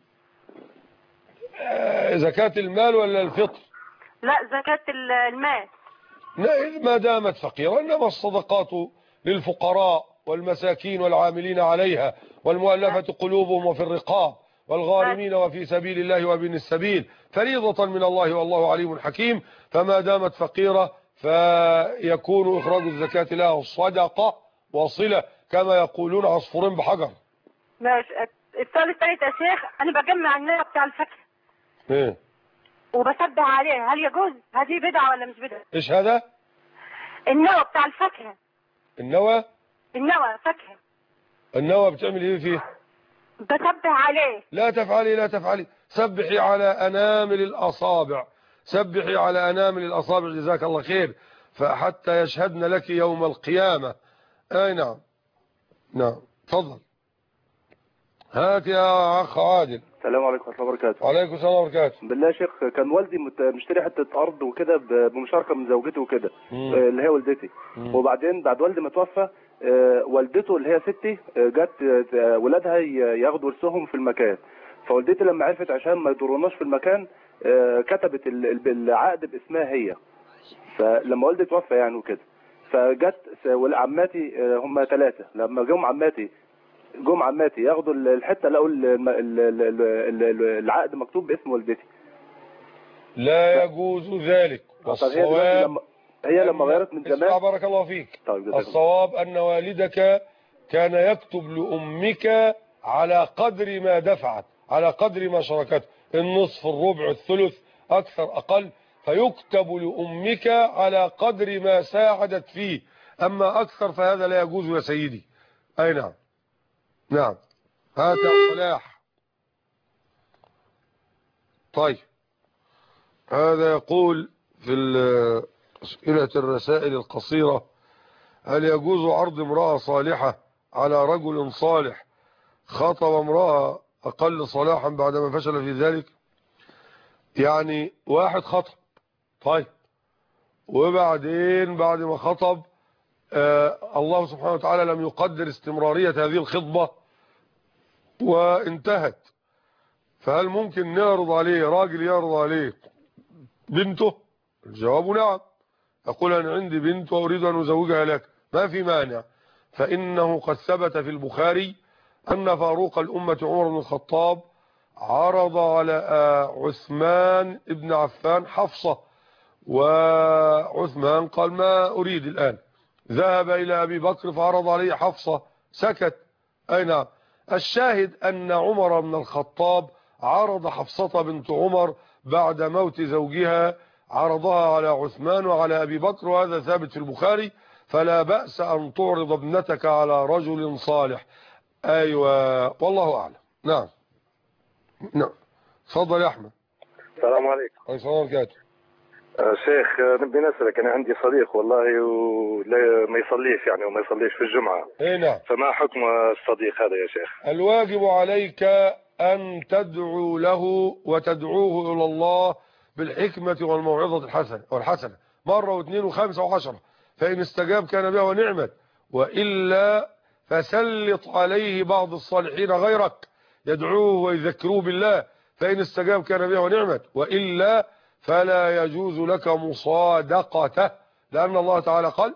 آه زكاة المال ولا الفطر؟ لا زكاة المال. ما دامت فقيرة، إنما الصدقات للفقراء والمساكين والعاملين عليها والمؤلفة قلوبهم وفي الرقاب والغارمين وفي سبيل الله وابن السبيل، فريضة من الله والله عليم حكيم. فما دامت فقيرة فيكون إخراج الزكاة لها صدقة وصلة، كما يقولون عصفورين بحجر. ماشي. السؤال الثالث يا شيخ، انا بجمع النوى بتاع الفاكهه ايه وبسبح عليه، هل يجوز؟ هذه بدعه ولا مش بدعه؟ ايش هذا؟ النوى بتاع الفاكهه. النوى النوى فاكهه. النوى بتعمل ايه فيه؟ بسبح عليه. لا تفعلي لا تفعلي، سبحي على انامل الاصابع، سبحي على انامل الاصابع جزاك الله خير، فحتى يشهدن لك يوم القيامه. اي نعم نعم تفضل. هات يا اخ عادل. السلام عليكم ورحمه الله وبركاته. وعليكم السلام وبركاته. بالله يا شيخ، كان والدي مشتري حته ارض وكده بمشاركه من زوجته وكده، اللي هي والدتي. مم. وبعدين بعد والدي ما توفى والدته اللي هي ستي جت ولادها ياخدوا ورثهم في المكان، فوالدتي لما عرفت عشان ما يضروناش في المكان كتبت العقد باسمها هي. فلما والدي توفى يعني وكده، فجت عماتي هم ثلاثه، لما جم عماتي جم عماتي ياخدوا الحته لقوا العقد مكتوب باسم والدتي. لا يجوز ذلك. والصواب هي لما غيرت من زمان. بارك الله فيك. طيب الصواب ان والدك كان يكتب لامك على قدر ما دفعت، على قدر ما شاركته، النصف الربع الثلث اكثر اقل، فيكتب لامك على قدر ما ساعدت فيه، اما اكثر فهذا لا يجوز يا سيدي. اي نعم نعم. هات يا صلاح. طيب هذا يقول في أسئلة الرسائل القصيرة: هل يجوز عرض امرأة صالحة على رجل صالح خاطب امرأة أقل صلاحا بعدما فشل في ذلك؟ يعني واحد خطب، طيب، وبعدين بعد ما خطب آه الله سبحانه وتعالى لم يقدر استمرارية هذه الخطبة وانتهت، فهل ممكن نعرض عليه، راجل يعرض عليه بنته؟ الجواب نعم. يقول أنا عندي بنت وأريد أن أزوجها لك، ما في مانع. فإنه قد ثبت في البخاري أن فاروق الأمة عمر بن الخطاب عرض على عثمان ابن عفان حفصة، وعثمان قال ما أريد الآن، ذهب إلى أبي بكر فعرض عليه حفصة، سكت. أي نعم. الشاهد أن عمر بن الخطاب عرض حفصة بنت عمر بعد موت زوجها، عرضها على عثمان وعلى أبي بكر، وهذا ثابت في البخاري، فلا بأس أن تعرض ابنتك على رجل صالح. أيوة والله أعلم. نعم نعم. تفضل يا أحمد. السلام عليكم. عليكم السلام وبركاته. شيخ نبي نسألك، أنا عندي صديق والله ولا ما يصليش يعني وما يصليش في الجمعة. إيه نعم. فما حكم الصديق هذا يا شيخ؟ الواجب عليك أن تدعو له وتدعوه إلى الله بالحكمة والموعظة الحسنة والحسنة مرة واثنين وخمسة وعشرة، فإن استجاب كان بها ونعمت، وإلا فسلط عليه بعض الصالحين غيرك يدعوه ويذكروه بالله، فإن استجاب كان بها ونعمت، وإلا فلا يجوز لك مصادقته، لأن الله تعالى قال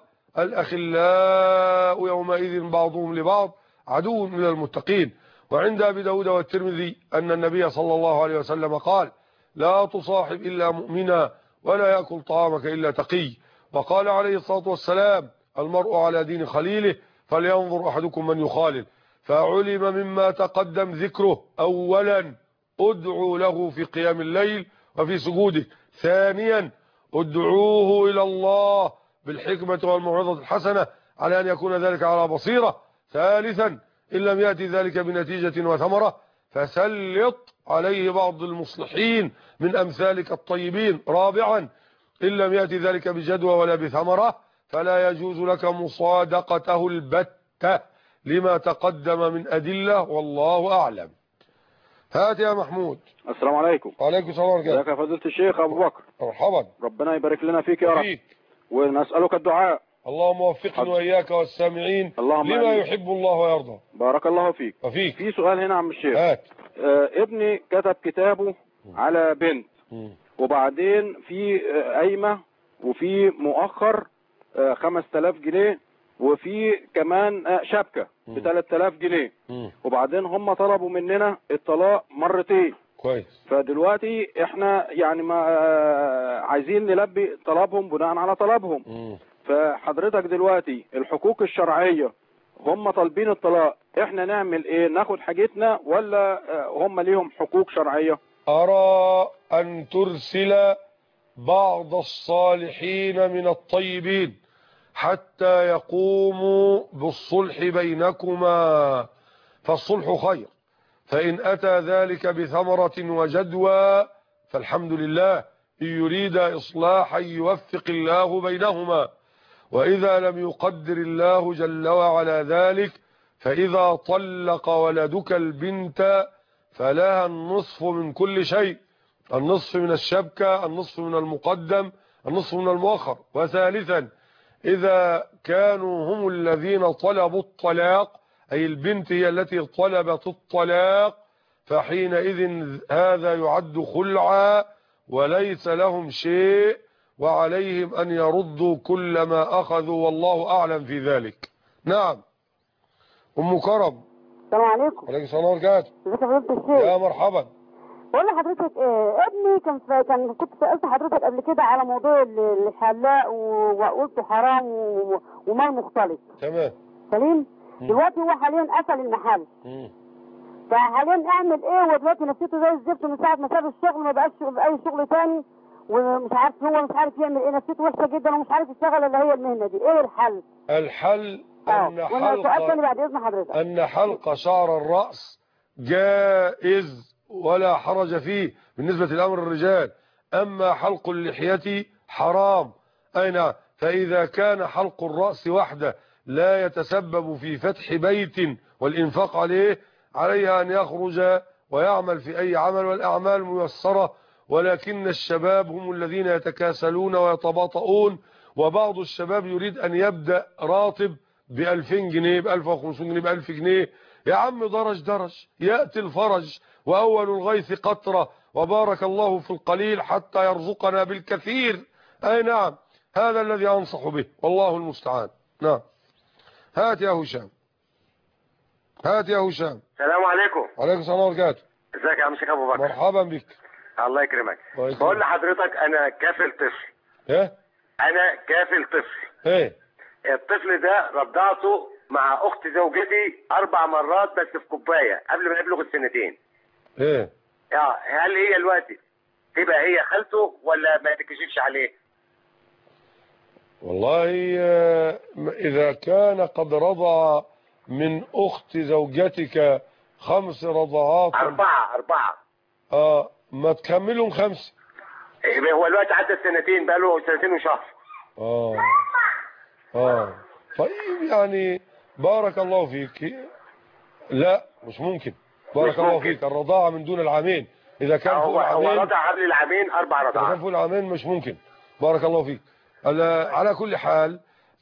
الأخلاء يومئذ بعضهم لبعض عدو من المتقين. وعند أبي داود والترمذي أن النبي صلى الله عليه وسلم قال لا تصاحب إلا مؤمنا ولا يأكل طعامك إلا تقي. وقال عليه الصلاة والسلام المرء على دين خليله فلينظر أحدكم من يخالل. فعلم مما تقدم ذكره: أولا ادعوا له في قيام الليل وفي سجوده، ثانيا ادعوه إلى الله بالحكمة والموعظة الحسنة على أن يكون ذلك على بصيرة، ثالثا إن لم يأتي ذلك بنتيجة وثمرة فسلط عليه بعض المصلحين من أمثالك الطيبين، رابعا إن لم يأتي ذلك بجدوى ولا بثمرة فلا يجوز لك مصادقته البتة لما تقدم من أدلة، والله أعلم. هات يا محمود. السلام عليكم. وعليكم السلام ورحمة الله. ازيك يا فضيلة الشيخ أبو بكر؟ مرحبا. ربنا يبارك لنا فيك يا رب، ونسألك الدعاء. اللهم وفقنا وإياك والسامعين اللهم لما أمين. يحب الله ويرضى. بارك الله فيك. وفيك. في سؤال هنا عم الشيخ. هات. آه ابني كتب كتابه على بنت، وبعدين في آه قايمة وفي مؤخر آه خمسة آلاف جنيه، وفي كمان آه شبكة ب ثلاثة آلاف جنيه، وبعدين هم طلبوا مننا الطلاق مرتين. كويس. فدلوقتي احنا يعني ما آه عايزين نلبي طلبهم بناء على طلبهم. مم. فحضرتك دلوقتي الحقوق الشرعية هم طالبين الطلاق، احنا نعمل ايه؟ ناخد حاجتنا ولا هم ليهم حقوق شرعية؟ أرى أن ترسل بعض الصالحين من الطيبين حتى يقوموا بالصلح بينكما، فالصلح خير، فإن أتى ذلك بثمرة وجدوى فالحمد لله، إن يريد إصلاحا يوفق الله بينهما، وإذا لم يقدر الله جل وعلا ذلك فإذا طلق ولدك البنت فلها النصف من كل شيء، النصف من الشبكة، النصف من المقدم، النصف من المؤخر. وثالثا إذا كانوا هم الذين طلبوا الطلاق، أي البنت هي التي طلبت الطلاق، فحينئذ هذا يعد خلعا وليس لهم شيء، وعليهم أن يردوا كل ما أخذوا، والله أعلم في ذلك. نعم. أم كرم. السلام عليكم. وعليكم السلام ورحمة الله. ازيك يا فضيلة الشيخ؟ يا مرحبا. بقول لحضرتك ايه، ابني كان في كان كنت سألت حضرتك قبل كده على موضوع الحلاق وقلت حرام و... ومال مختلط. تمام. سليم؟ دلوقتي هو حاليا قفل المحل. امم فحاليا اعمل ايه؟ ودلوقتي نفسيته زي الزفت من ساعة ما ساب الشغل، ما بقاش بأي شغل تاني، ومش عارف هو مش عارف يعمل ايه، نفسيته وحشة جدا ومش عارف يشتغل الا هي المهنة دي، ايه الحل؟ الحل أن اه حلق بعد إذن حضرتك. أن حلق شعر الرأس جائز ولا حرج فيه بالنسبة لأمر الرجال، أما حلق اللحية حرام. أي نعم. فإذا كان حلق الرأس وحده لا يتسبب في فتح بيت والإنفاق عليه، عليه أن يخرج ويعمل في أي عمل، والأعمال ميسرة، ولكن الشباب هم الذين يتكاسلون ويتباطؤون، وبعض الشباب يريد أن يبدأ راتب بألفين جنيه، بألف وخمسون جنيه، بألف جنيه. يا عم درج درج يأتي الفرج، وأول الغيث قطرة، وبارك الله في القليل حتى يرزقنا بالكثير. أي نعم، هذا الذي أنصح به، والله المستعان. نعم. هات يا هشام، هات يا هشام. السلام عليكم. وعليكم السلام ورحمة الله. ازيك يا عم شيخ ابو بكر؟ مرحبا بك. الله يكرمك. بقول لحضرتك انا كافل طفل. ايه؟ انا كافل طفل. ايه؟ الطفل ده رضعته مع اخت زوجتي اربع مرات بس في كوبايه قبل ما يبلغ السنتين. ايه؟ اه هل هي دلوقتي تبقى هي خالته ولا ما تكشفش عليه؟ والله إذا كان قد رضع من أخت زوجتك خمس رضعات. أربعة أربعة. آه ما تكملهم خمسة. هو الوقت عدى السنتين، بقى له سنتين وشهر. آه آه طيب يعني بارك الله فيك. لا مش ممكن. بارك مش الله ممكن. فيك. الرضاعة من دون العامين. إذا كان فوق العامين. هو رضع قبل العامين أربع رضعات. إذا كان فوق العامين مش ممكن. بارك الله فيك. على كل حال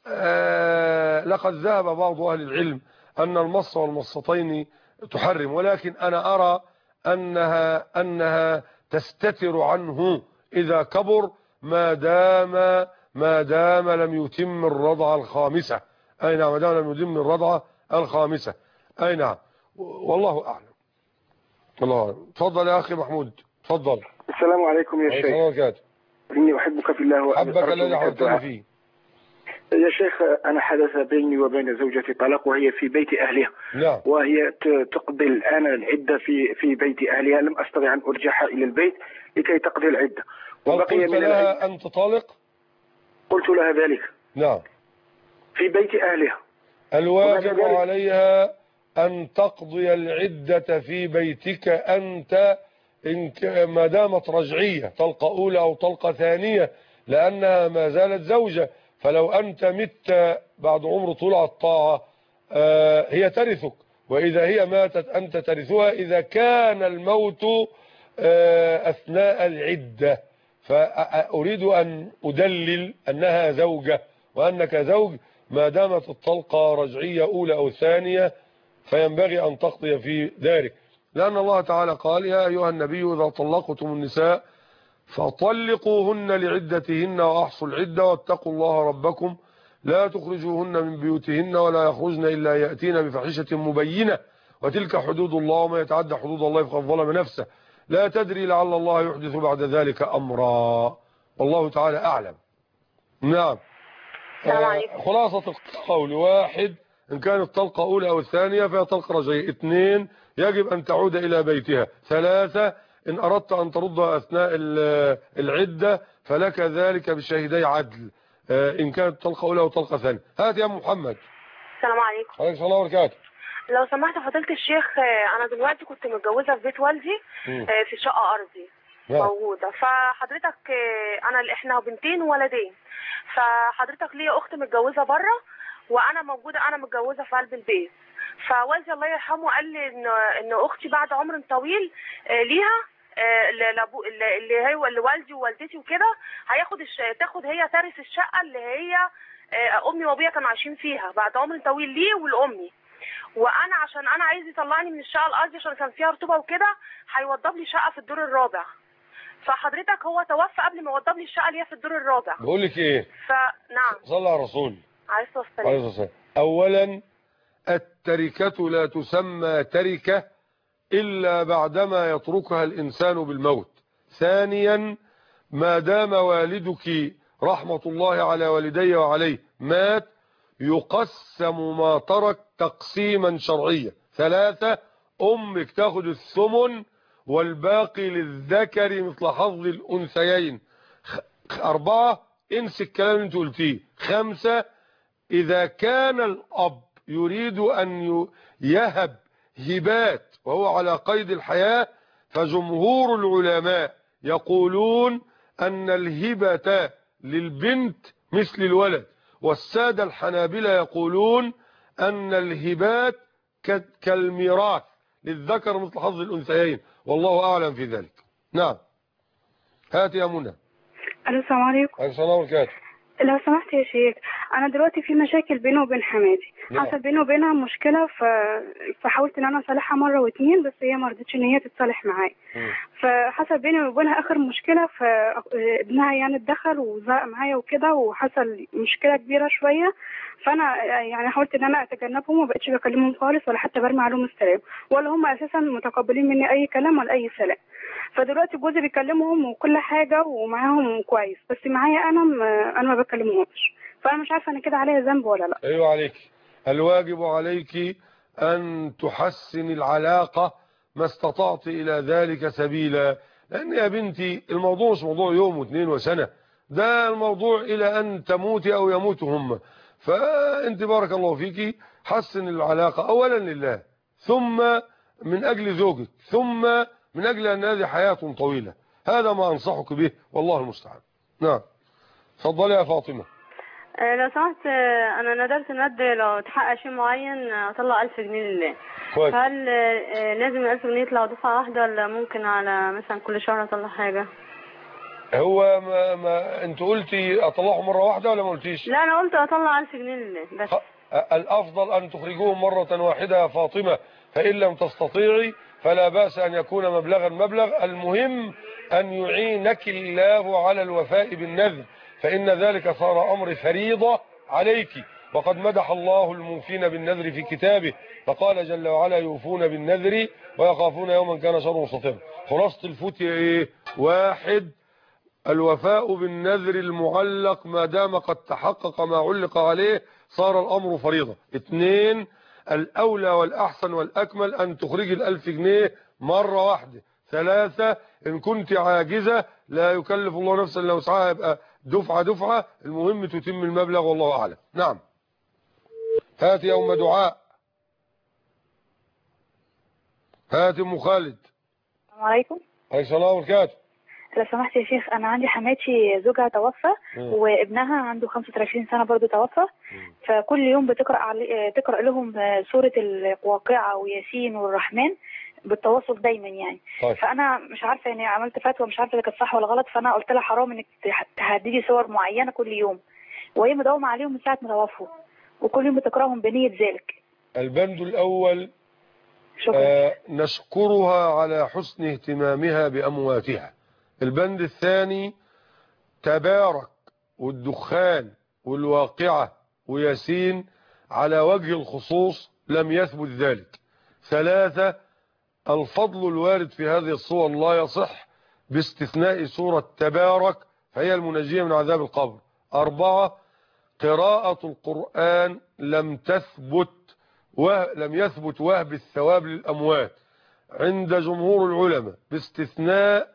آه لقد ذهب بعض أهل العلم أن المص والمصتين تحرم، ولكن أنا أرى أنها أنها تستتر عنه إذا كبر، ما دام ما دام لم يتم الرضعة الخامسة. أي نعم، ما دام لم يتم الرضعة الخامسة. أي نعم، والله أعلم. الله أعلم. تفضل يا أخي محمود، تفضل. السلام عليكم يا شيخ. السلام عليكم. إني أحبك في الله وأحبك الذي أحببتني فيه. يا شيخ أنا حدث بيني وبين زوجتي طلاق وهي في بيت أهلها. نعم. وهي تقضي الآن العدة في في بيت أهلها، لم أستطع أن أرجعها إلى البيت لكي تقضي العدة. وبقي من لها أن تطالق؟ قلت لها ذلك. نعم. في بيت أهلها. الواجب عليها أن تقضي العدة في بيتك أنت، إن ما دامت رجعية، طلقة أولى أو طلقة ثانية، لأنها ما زالت زوجة. فلو أنت مت بعد عمر طول الطاعة آه هي ترثك، وإذا هي ماتت أنت ترثها إذا كان الموت آه أثناء العدة. فأريد أن أدلل أنها زوجة وأنك زوج ما دامت الطلقة رجعية أولى أو ثانية، فينبغي أن تقضي في ذلك، لأن الله تعالى قال: يا أيها النبي إذا طلقتم النساء فطلقوهن لعدتهن وأحصوا العدة واتقوا الله ربكم لا تخرجوهن من بيوتهن ولا يخرجن إلا يأتين بفاحشة مبينة وتلك حدود الله وما يتعدى حدود الله فقد ظلم نفسه لا تدري لعل الله يحدث بعد ذلك أمرا، والله تعالى أعلم. نعم. آه خلاصة القول: واحد، إن كانت طلقة أولى أو الثانية فهي طلقة رجعية. اثنين يجب أن تعود إلى بيتها. ثلاثة إن أردت أن تردها أثناء العدة فلك ذلك بشهيدي عدل إن كانت طلقة أولى أو طلقة ثانية. هات يا محمد. السلام عليكم. عليكم السلام وبركاته. لو سمحت فضيلة الشيخ، أنا دلوقتي كنت متجوزة في بيت والدي في شقة أرضي موجودة، فحضرتك أنا إحنا بنتين وولدين، فحضرتك ليا أخت متجوزة بره وأنا موجودة، أنا متجوزة في قلب البيت. فوالدي الله يرحمه قال لي إن إن أختي بعد عمر طويل ليها اللي هي اللي والدي ووالدتي وكده هياخد الش... تاخد هي ترث الشقة اللي هي أمي وأبويا كانوا عايشين فيها بعد عمر طويل ليه ولأمي. وانا عشان انا عايز يطلعني من الشقه الارضي عشان كان فيها رطوبه وكده هيوضب لي شقه في الدور الرابع. فحضرتك هو توفى قبل ما يوضب لي الشقه اللي هي في الدور الرابع. بقول لك ايه؟ فنعم. صلى على الرسول. عليه الصلاه والسلام. عليه الصلاه والسلام. اولا التركه لا تسمى تركه الا بعدما يتركها الانسان بالموت. ثانيا ما دام والدك رحمه الله على والدي وعليه مات يقسم ما ترك تقسيما شرعيا. ثلاثة أمك تاخد الثمن والباقي للذكر مثل حظ الأنثيين. أربعة انسى الكلام اللي انت قلتيه. خمسة إذا كان الأب يريد أن يهب هبات وهو على قيد الحياة فجمهور العلماء يقولون أن الهبة للبنت مثل الولد، والسادة الحنابلة يقولون أن الهبات كالميراث للذكر مثل حظ الأنثيين، والله أعلم في ذلك. نعم. هات يا منى. السلام عليكم. عليكم السلام وبركاته. لو سمحت يا شيخ، أنا دلوقتي في مشاكل بيني وبين حماتي. نعم. حصل بيني وبينها مشكلة ف... فحاولت إن أنا أصالحها مرة واتنين بس هي ما رضتش إن هي تتصالح معايا. فحصل بيني وبينها آخر مشكلة فابنها يعني اتدخل وزعق معايا وكده وحصل مشكلة كبيرة شوية. فأنا يعني حاولت إن أنا أتجنبهم وما بقتش بكلمهم خالص ولا حتى برمي عليهم السلام ولا هم أساسا متقبلين مني أي كلام ولا أي سلام. فدلوقتي جوزي بيكلمهم وكل حاجة ومعاهم كويس بس معايا أنا أنا ما بكلمهمش. فأنا مش عارفة أنا كده عليا ذنب ولا لا. أيوة عليك. الواجب عليك أن تحسن العلاقة ما استطعت إلى ذلك سبيلا، لأن يا بنتي الموضوع مش موضوع يوم واثنين وسنة، ده الموضوع إلى أن تموتي أو يموتوا هم. فأنت بارك الله فيك حسن العلاقة أولا لله ثم من أجل زوجك ثم من أجل أن هذه حياة طويلة. هذا ما أنصحك به والله المستعان. نعم. اتفضلي يا فاطمة. لو سمحت انا ندرت ند لو تحقق شيء معين اطلع ألف جنيه لله. كويس. هل لازم الألف جنيه يطلعوا دفعه واحده ولا ممكن على مثلا كل شهر اطلع حاجه؟ هو ما, ما انت قلتي اطلعه مره واحده ولا ما قلتيش؟ لا انا قلت اطلع ألف جنيه لله بس. الافضل ان تخرجوهم مره واحده يا فاطمه، فان لم تستطيعي فلا باس ان يكون مبلغا مبلغ. المهم ان يعينك الله على الوفاء بالنذر، فإن ذلك صار أمر فريضة عليك. وقد مدح الله الموفين بالنذر في كتابه فقال جل وعلا يوفون بالنذر ويخافون يوما كان شره مستطيرا. خلاصة الفتية ايه؟ واحد الوفاء بالنذر المعلق ما دام قد تحقق ما علق عليه صار الأمر فريضة. اثنين الأولى والأحسن والأكمل أن تخرج الألف جنيه مرة واحدة. ثلاثة إن كنت عاجزة لا يكلف الله نفسا إلا وسعها يبقى دفعة دفعة، المهم تتم المبلغ والله أعلم. نعم. هات يا أم دعاء. هات أم خالد. السلام عليكم. عليكم السلام وبركاته. لو سمحت يا شيخ، أنا عندي حماتي زوجها توفى م. وابنها عنده خمسة وعشرين سنة برضه توفى م. فكل يوم بتقرأ علي... تقرأ لهم سورة الواقعة وياسين والرحمن بالتواصل دايما يعني. طيب. فانا مش عارفه يعني عملت فتوى مش عارفه اذا كانت صح ولا غلط، فانا قلت لها حرام انك تهددي صور معينه كل يوم، وهي مداومه عليهم من ساعه ما توفوا وكل يوم بتقراهم بنيه ذلك. البند الاول آه نشكرها على حسن اهتمامها بامواتها. البند الثاني تبارك والدخان والواقعه وياسين على وجه الخصوص لم يثبت ذلك. ثلاثه الفضل الوارد في هذه الصور لا يصح باستثناء سورة تبارك فهي المنجية من عذاب القبر. أربعة قراءة القرآن لم تثبت ولم يثبت وهب الثواب للأموات عند جمهور العلماء باستثناء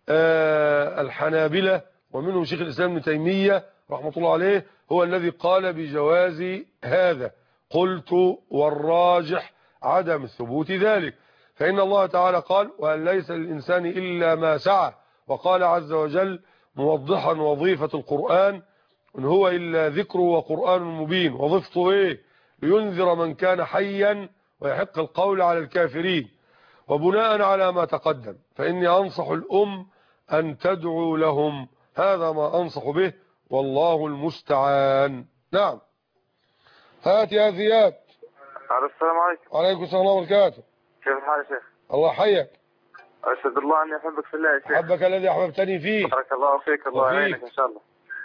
الحنابلة، ومنهم شيخ الإسلام ابن تيمية رحمة الله عليه هو الذي قال بجواز هذا. قلت والراجح عدم ثبوت ذلك، فإن الله تعالى قال وأن ليس للإنسان إلا ما سعى، وقال عز وجل موضحا وظيفة القرآن إن هو إلا ذكر وقرآن مبين، وظيفته إيه؟ لينذر من كان حيا ويحق القول على الكافرين. وبناء على ما تقدم فإني أنصح الأم أن تدعو لهم، هذا ما أنصح به والله المستعان. نعم. هات يا زياد. السلام عليكم. وعليكم السلام ورحمة الله وبركاته. كيف الحال يا شيخ؟ الله حيك. أشهد الله أني أحبك في الله يا شيخ. أحبك الذي أحببتني فيه. بارك الله فيك، الله يعينك إن شاء الله.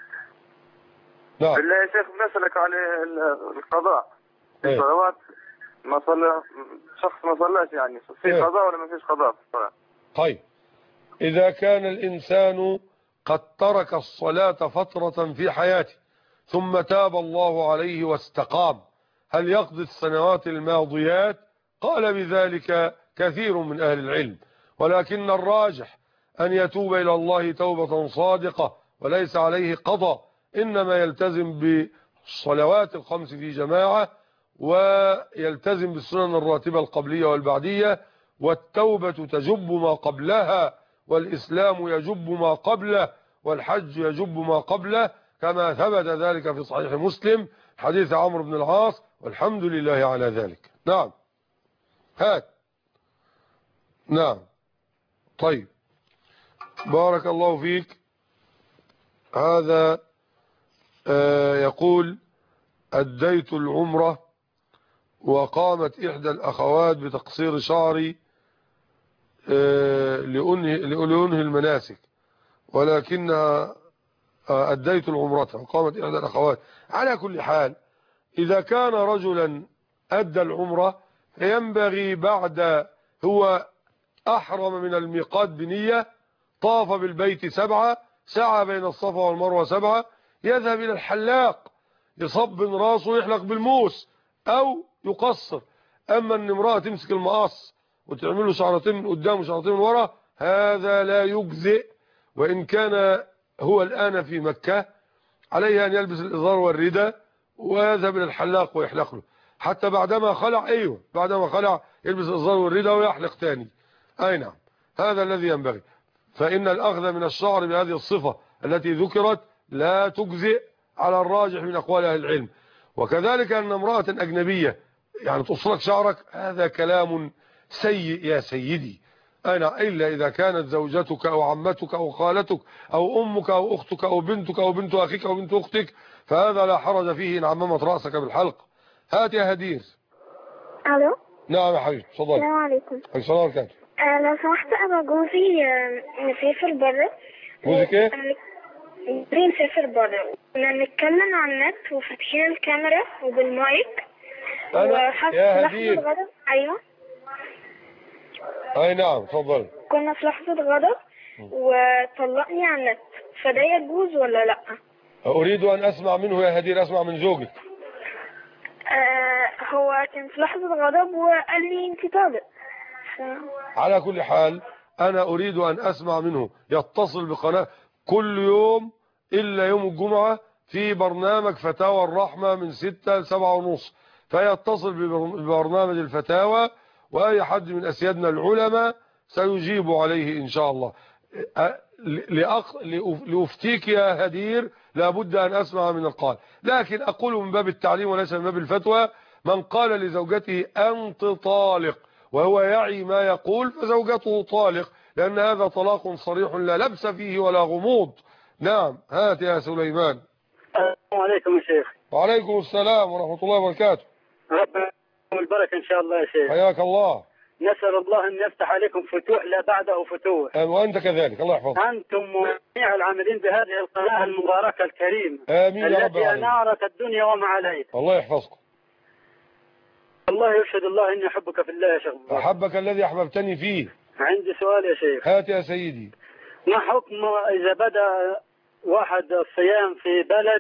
نعم. بالله يا شيخ بنسألك على القضاء. ايه؟ الصلوات ما صلى شخص ما صلاش، يعني في ايه؟ قضاء ولا ما فيش قضاء في الصلاة؟ طيب، إذا كان الإنسان قد ترك الصلاة فترة في حياته ثم تاب الله عليه واستقام، هل يقضي السنوات الماضيات؟ قال بذلك كثير من أهل العلم، ولكن الراجح أن يتوب إلى الله توبة صادقة وليس عليه قضاء، إنما يلتزم بالصلوات الخمس في جماعة ويلتزم بالسنن الراتبة القبلية والبعدية، والتوبة تجب ما قبلها، والإسلام يجب ما قبله، والحج يجب ما قبله، كما ثبت ذلك في صحيح مسلم حديث عمرو بن العاص، والحمد لله على ذلك. نعم. هات. نعم. طيب، بارك الله فيك. هذا آه يقول أديت العمرة وقامت إحدى الأخوات بتقصير شعري آه لأنهي, لأنهي المناسك، ولكنها آه أديت العمرة وقامت إحدى الأخوات. على كل حال، إذا كان رجلا أدى العمرة فينبغي بعد هو أحرم من الميقات بنية، طاف بالبيت سبعة، سعى بين الصفا والمروة سبعة، يذهب إلى الحلاق يصب راسه ويحلق بالموس أو يقصر. أما أن امرأة تمسك المقص وتعمله شعرتين من قدام وشعرتين من ورا، هذا لا يجزئ. وإن كان هو الآن في مكة عليه أن يلبس الإزار والرداء ويذهب إلى الحلاق ويحلق له، حتى بعدما خلع، أيوه بعدما خلع يلبس الإزار والرداء ويحلق تاني. أي نعم، هذا الذي ينبغي. فإن الأخذ من الشعر بهذه الصفة التي ذكرت لا تجزئ على الراجح من أقوال أهل العلم. وكذلك أن امرأة أجنبية يعني تصلك شعرك، هذا كلام سيء يا سيدي. أنا إلا إذا كانت زوجتك أو عمتك أو خالتك أو أمك أو أختك أو بنتك أو بنت أخيك أو بنت أختك، فهذا لا حرج فيه إن عممت رأسك بالحلق. هات يا هدير. الو. نعم يا حبيبي، اتفضلي. السلام عليكم. عليكم السلام ورحمة الله. آه لو سمحت، انا جوزي آه مسافر بره. جوزك ايه؟ جوزي مسافر بره، كنا بنتكلم على النت وفاتحين الكاميرا وبالمايك وحاسس يا لحظة هدير. غضب. ايوه. اي نعم، اتفضلي. كنا في لحظة غضب وطلقني على النت، فده يجوز ولا لا؟ أريد أن أسمع منه يا هدير، أسمع من زوجك. آه هو كان في لحظة غضب وقال لي انت طالق. ف... على كل حال أنا أريد أن أسمع منه، يتصل بقناة كل يوم إلا يوم الجمعة في برنامج فتاوى الرحمة من ستة لسبعة ونص، فيتصل ببرنامج الفتاوى، وأي حد من أسيادنا العلماء سيجيب عليه إن شاء الله. لأق... لأفتيك يا هدير لابد أن أسمع من القال، لكن أقول من باب التعليم وليس من باب الفتوى. من قال لزوجته أنت طالق وهو يعي ما يقول فزوجته طالق، لأن هذا طلاق صريح لا لبس فيه ولا غموض. نعم. هات يا سليمان. السلام عليكم يا شيخ. وعليكم السلام ورحمة الله وبركاته. ربنا يكون البركة إن شاء الله يا شيخ. حياك الله. نسأل الله أن يفتح عليكم فتوح لا بعده فتوح. وأنت كذلك، الله يحفظك. أنتم وجميع العاملين بهذه القناة المباركة الكريمة. آمين يا رب التي العالمين. أنارت الدنيا وما عليها. الله يحفظكم. الله يشهد الله إني أحبك في الله يا شيخ. أحبك الذي أحببتني فيه. عندي سؤال يا شيخ. هات يا سيدي. ما حكم إذا بدأ واحد الصيام في بلد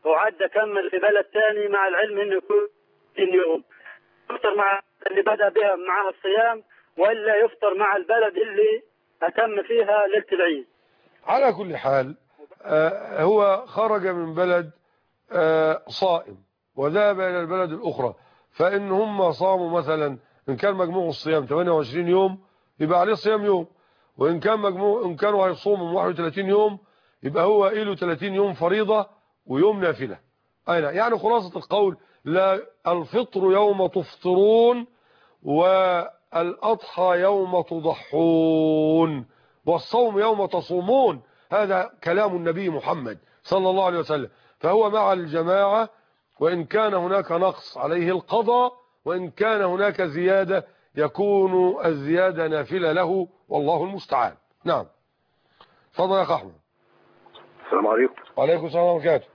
وعد أكمل في بلد ثاني مع العلم إنه يكون يوم يفطر مع اللي بدأ بها معها الصيام وإلا يفطر مع البلد اللي أتم فيها ليلة العيد. على كل حال آه هو خرج من بلد آه صائم وذهب إلى البلد الأخرى، فإن هم صاموا مثلا إن كان مجموع الصيام ثمانية وعشرين يوم يبقى عليه صيام يوم، وإن كان مجموع إن كانوا هيصوموا واحد وثلاثين يوم يبقى هو له ثلاثين يوم فريضة ويوم نافلة. أين يعني خلاصة القول لا الفطر يوم تفطرون والأضحى يوم تضحون والصوم يوم تصومون. هذا كلام النبي محمد صلى الله عليه وسلم، فهو مع الجماعة وإن كان هناك نقص عليه القضاء، وإن كان هناك زيادة يكون الزيادة نافلة له والله المستعان. نعم تفضل يا أخ أحمد. السلام عليكم. وعليكم السلام ورحمة الله وبركاته.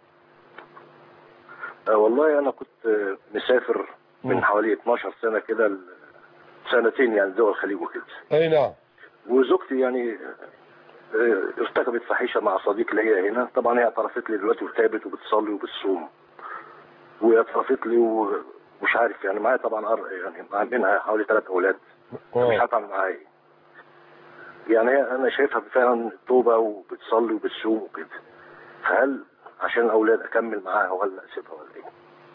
أه والله أنا كنت مسافر من م. حوالي اتناشر سنة كده سنتين يعني دول الخليج وكده. أي نعم. وزوجتي يعني ارتكبت فحيشة مع صديق ليا هنا، طبعا هي اعترفت لي دلوقتي وتابت وبتصلي وبتصوم واعترفت لي ومش عارف يعني معايا طبعا يعني منها حوالي ثلاث اولاد مش هتعمل معايا يعني انا شايفها فعلا توبة وبتصلي وبتصوم وكده، فهل عشان الاولاد اكمل معاها ولا اسيبها ولا ايه؟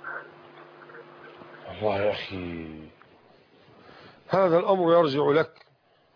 الله يا اخي هذا الامر يرجع لك.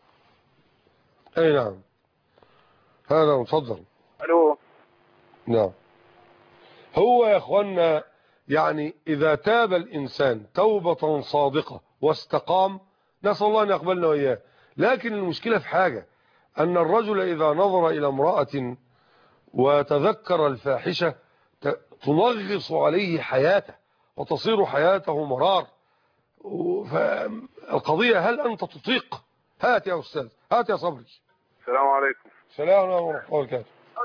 اي نعم هذا تفضل. الو. نعم هو يا اخوانا يعني اذا تاب الانسان توبة صادقة واستقام نسأل الله ان يقبلنا واياه، لكن المشكلة في حاجة ان الرجل اذا نظر الى امرأة وتذكر الفاحشة تنغص عليه حياته وتصير حياته مرار. فالقضية هل انت تطيق؟ هات يا استاذ هات يا صبري. السلام عليكم. السلام عليكم ورحمة الله وبركاته.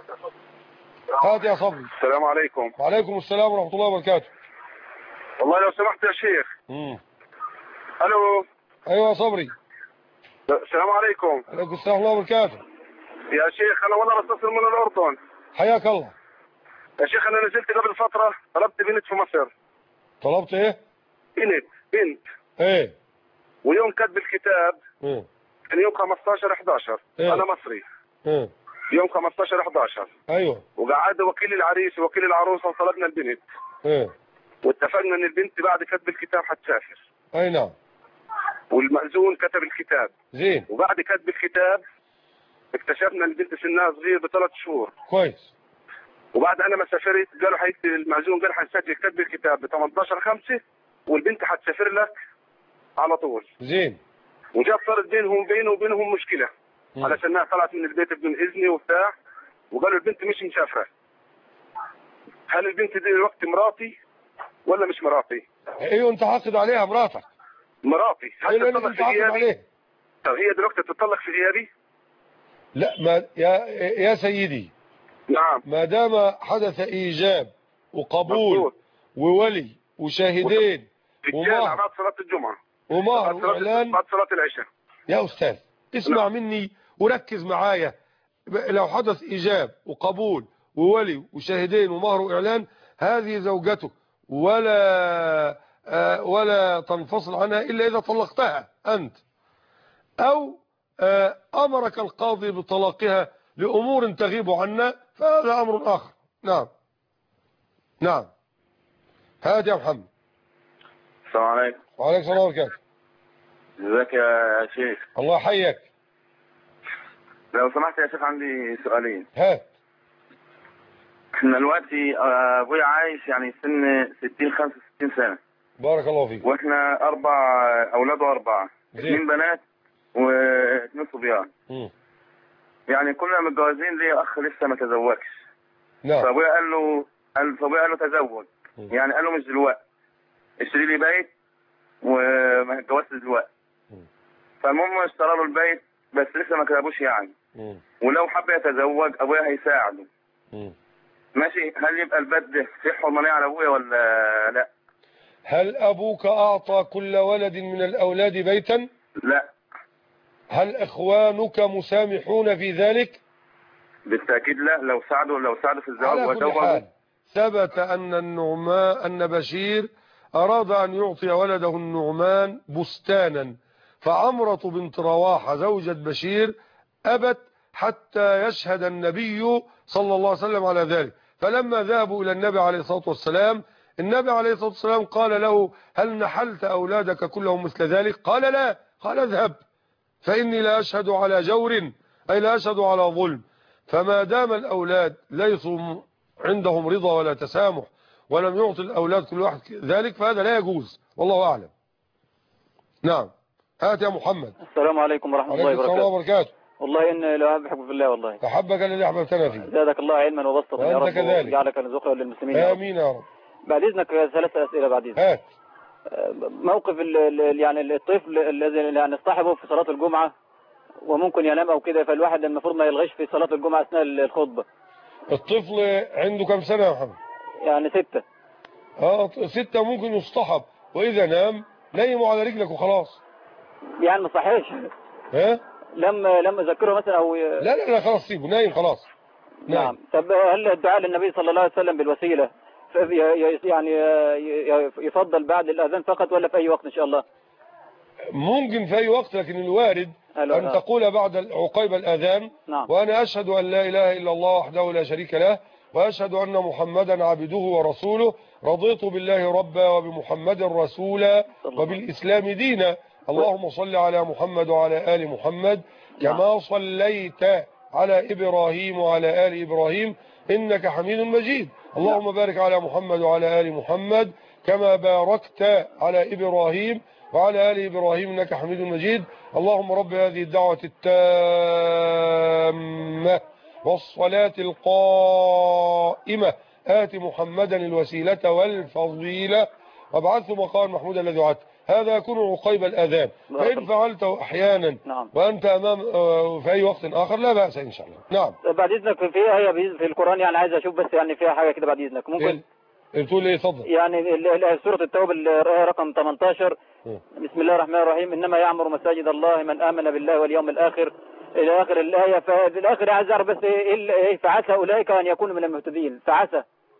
هات يا صبري. السلام عليكم. وعليكم السلام ورحمة الله وبركاته. والله لو سمحت يا شيخ. امم الو. ايوه يا صبري. السلام عليكم. وعليكم السلام ورحمة الله وبركاته. يا شيخ انا والله بتصل من الاردن. حياك الله. يا شيخ انا نزلت قبل فترة طلبت بنت في مصر. طلبت ايه؟ بنت بنت. ايه؟ ويوم كتب الكتاب ايه؟ كان يوم خمستاشر احداشر. إيه؟ انا مصري. ايه؟ يوم خمستاشر احداشر. ايوه. وقعد وكيل العريس ووكيل العروسه وطلبنا البنت. ايه؟ واتفقنا ان البنت بعد كتب الكتاب حتسافر. اي نعم. والمأذون كتب الكتاب. زين. وبعد كتب الكتاب اكتشفنا ان البنت سنها صغير بثلاث شهور. كويس. وبعد انا ما سافرت قالوا حيكتب المأذون قال حنسجل كتب الكتاب ب تمنتاشر خمسة والبنت حتسافر لك على طول. زين. وجاب صارت بينهم بينه وبينهم مشكله م. علشان انها طلعت من البيت بدون اذني وبتاع، وقالوا البنت مش مسافره. هل البنت دي دلوقتي مراتي ولا مش مراتي؟ ايوه انت عاقد عليها مراتك. مراتي. هل تطلق في غيابي؟ طب هي دلوقتي تطلق في غيابي؟ لا ما يا يا سيدي. نعم. ما دام حدث ايجاب وقبول مبسوط. وولي وشاهدين ومهر بعد صلاه الجمعه ومهر واعلان بعد صلاه العشاء. يا استاذ اسمع نعم. مني وركز معايا. لو حدث ايجاب وقبول وولي وشاهدين ومهر واعلان هذه زوجته ولا آه ولا تنفصل عنها الا اذا طلقتها انت، او آه امرك القاضي بطلاقها لامور تغيب عنا فهذا امر اخر. نعم نعم. هات يا محمد. السلام عليكم. وعليكم السلام ورحمة الله وبركاته. ازيك يا شيخ؟ الله يحييك. لو سمحت يا شيخ عندي سؤالين. هات. احنا دلوقتي ابويا عايش يعني سن ستين خمسة وستين سنة. بارك الله فيك. واحنا اربع اولاد واربعة. اثنين بنات واثنين صبيان. يعني كلنا متجوزين، ليا اخ لسه ما تزوجش. نعم. فابويا قال له قال فابويا قال له تزوج. م. يعني قال له مش دلوقتي. اشتري لي بيت وما اتجوزتش دلوقتي. فالمهم اشترى له البيت بس لسه ما كتبوش يعني. م. ولو حب يتزوج ابويا هيساعده. م. ماشي. هل يبقى البيت ده فيه حرمانيه على ابويا ولا لا؟ هل ابوك اعطى كل ولد من الاولاد بيتا؟ لا. هل اخوانك مسامحون في ذلك؟ بالتاكيد لا. لو ساعدوا لو ساعدوا في الزواج على كل حال ثبت أن النعمان أن بشير أراد أن يعطي ولده النعمان بستانا، فعمرة بنت رواحة زوجة بشير أبت حتى يشهد النبي صلى الله عليه وسلم على ذلك. فلما ذهبوا إلى النبي عليه الصلاة والسلام، النبي عليه الصلاة والسلام قال له: هل نحلت أولادك كلهم مثل ذلك؟ قال: لا. قال: اذهب فإني لا أشهد على جور، أي لا أشهد على ظلم. فما دام الأولاد ليسوا عندهم رضا ولا تسامح ولم يعطي الأولاد كل واحد ذلك، فهذا لا يجوز، والله أعلم. نعم. هات يا محمد. السلام عليكم ورحمة الله وبركاته. السلام وبركاته. والله إن لا أحبك في الله، والله أحبك الذي أحببتنا فيه. زادك الله علما وبسطا يا رب، وجعلك رزقا للمسلمين. آمين يا رب. بعد إذنك ثلاث أسئلة بعد إذنك. هات. موقف ال ال يعني الطفل الذي يعني اصطحبه في صلاة الجمعة وممكن ينام أو كده، فالواحد المفروض ما يلغيش في صلاة الجمعة أثناء الخطبة. الطفل عنده كم سنة يا محمد؟ يعني ستة. اه ستة ممكن يصطحب، وإذا نام نيمه على رجلك وخلاص. يعني ما صحيش. ها؟ لما لما ذكره مثلا أو ي... لا لا لا خلاص سيبه نايم خلاص. نعم. نعم. طب هل الدعاء للنبي صلى الله عليه وسلم بالوسيلة يعني يفضل بعد الأذان فقط ولا في أي وقت إن شاء الله؟ ممكن في أي وقت، لكن الوارد أن تقول بعد عقيب الأذان: نعم. وأنا أشهد أن لا إله إلا الله وحده لا شريك له وأشهد أن محمدا عبده ورسوله، رضيت بالله ربا وبمحمد رسولا وبالإسلام دينا، اللهم صل على محمد وعلى آل محمد كما صليت على إبراهيم وعلى آل إبراهيم إنك حميد مجيد، اللهم بارك على محمد وعلى آل محمد كما باركت على إبراهيم وعلى آل إبراهيم إنك حميد مجيد، اللهم رب هذه الدعوة التامة والصلاة القائمة آت محمدا الوسيلة والفضيلة وابعثه مقام محمود الذي وعدته. هذا يكون عقيب الأذان، فإن فعلته أحيانا نعم. وأنت أمام في أي وقت آخر لا بأس إن شاء الله. نعم. بعد إذنك في آية في القرآن يعني عايز أشوف بس يعني فيها حاجة كده بعد إذنك ممكن بتقول إيه؟ اتفضل. يعني سورة التوبة الآية رقم ثمانية عشر بسم الله الرحمن الرحيم إنما يعمر مساجد الله من آمن بالله واليوم الآخر إلى آخر الآية. ففي الآخر عايز أعرف بس إيه فعسى أولئك أن يكونوا من المهتدين. فعسى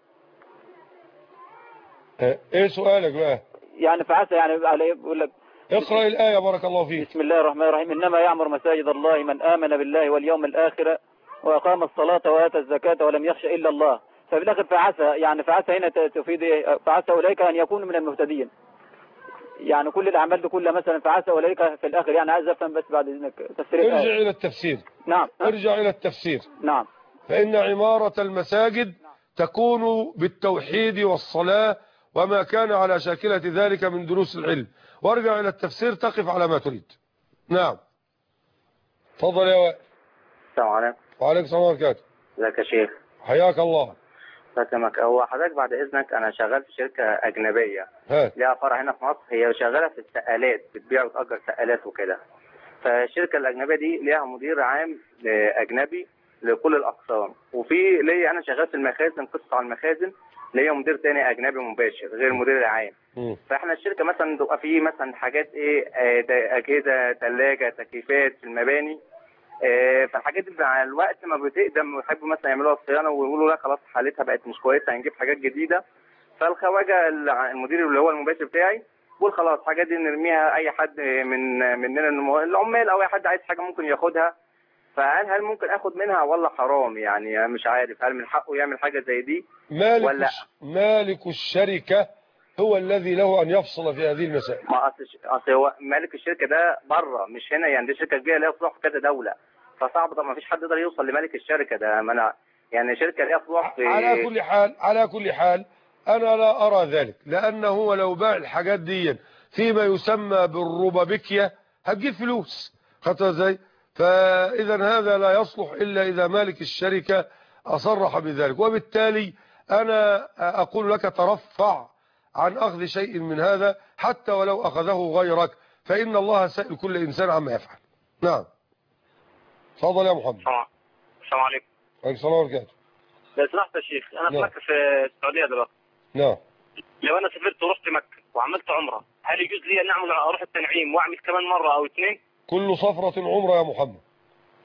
إيه سؤالك بقى؟ يعني فعسى يعني على يقول لك اقرأ الآية بارك الله فيك. بسم الله الرحمن الرحيم إنما يعمر مساجد الله من آمن بالله واليوم الآخر وأقام الصلاة وآتى الزكاة ولم يخش إلا الله. ففي الآخر فعسى يعني فعسى هنا تفيد إيه؟ فعسى أولئك أن يكونوا من المهتدين. يعني كل الأعمال دي كلها مثلا فعسى أولئك في الآخر، يعني عايز أفهم بس بعد إذنك تفسير الآية. ارجع إلى التفسير. نعم. ارجع إلى التفسير. نعم. فإن عمارة المساجد تكون بالتوحيد والصلاة وما كان على شاكلة ذلك من دروس العلم، وارجع إلى التفسير تقف على ما تريد. نعم. تفضل يا وائل. السلام عليكم. وعليكم السلام ورحمة الله وبركاته. ازيك يا شيخ؟ حياك الله. سلامك. هو حضرتك بعد اذنك انا شغال في شركه اجنبيه هات. ليها فرع هنا في مصر، هي شغاله في السقالات، بتبيع وتاجر سقالات وكده. فالشركه الاجنبيه دي ليها مدير عام اجنبي لكل الاقسام، وفي ليا انا شغال في المخازن، قصه على المخازن ليا مدير تاني اجنبي مباشر غير المدير العام. م. فاحنا الشركه مثلا تبقى فيه مثلا حاجات ايه اجهزه ثلاجه تكييفات في المباني، فالحاجات دي مع الوقت ما بتقدم ويحبوا مثلا يعملوها صيانه ويقولوا لا خلاص حالتها بقت مش كويسه هنجيب حاجات جديده، فالخواجه المدير اللي هو المباشر بتاعي بيقول خلاص الحاجات دي نرميها، اي حد من مننا العمال او اي حد عايز حاجه ممكن ياخدها. فهل هل ممكن اخد منها ولا حرام؟ يعني مش عارف هل من حقه يعمل حاجه زي دي مالك ولا مالك الشركه هو الذي له ان يفصل في هذه المسائل. ما اصل هو مالك الشركه ده بره مش هنا، يعني دي شركه كبيره ليها فروع في كذا دوله، فصعب طبعا ما فيش حد يقدر يوصل لمالك الشركه ده. ما انا يعني شركه ليها فروع في على كل حال على كل حال انا لا ارى ذلك، لانه هو لو باع الحاجات دي فيما يسمى بالربابيكيا هتجيب فلوس، خدت ازاي؟ فاذا هذا لا يصلح الا اذا مالك الشركه اصرح بذلك، وبالتالي انا اقول لك ترفع عن اخذ شيء من هذا حتى ولو اخذه غيرك، فان الله سائل كل انسان عما يفعل. نعم. تفضل يا محمد. السلام عليكم. وعليكم السلام ورحمة الله. لو سمحت يا شيخ انا في مكه في السعوديه دلوقتي. نعم. لو انا سافرت ورحت مكه وعملت عمره هل يجوز لي ان اعمل اروح التنعيم واعمل كمان مره او اثنين؟ كل صفرة عمره يا محمد.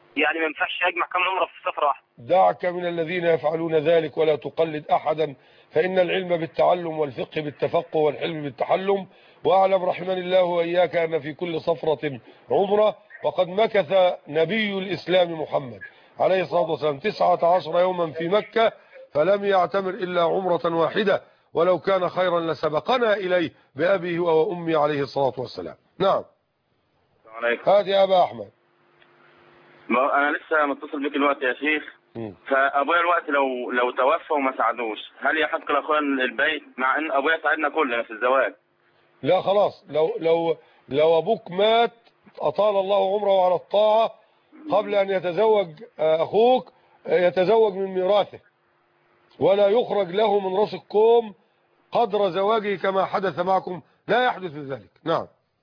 يعني ما ينفعش اجمع كام عمره في سفره واحده؟ دعك من الذين يفعلون ذلك ولا تقلد احدا، فان العلم بالتعلم والفقه بالتفقه والحلم بالتحلم. واعلم رحمني الله واياك ان في كل سفره عمره، وقد مكث نبي الاسلام محمد عليه الصلاه والسلام تسعة عشر يوما في مكه فلم يعتمر الا عمره واحده، ولو كان خيرا لسبقنا اليه بابيه وامي عليه الصلاه والسلام. نعم. هات يا ابا احمد. ما انا لسه متصل بك الوقت يا شيخ. م. فابويا الوقت لو لو توفى وما ساعدوش، هل يحق لاخويا البيت مع ان ابويا ساعدنا كلنا في الزواج؟ لا خلاص، لو لو لو ابوك مات اطال الله عمره على الطاعه قبل ان يتزوج اخوك يتزوج من ميراثه، ولا يخرج له من راس الكوم قدر زواجه كما حدث معكم، لا يحدث ذلك. نعم.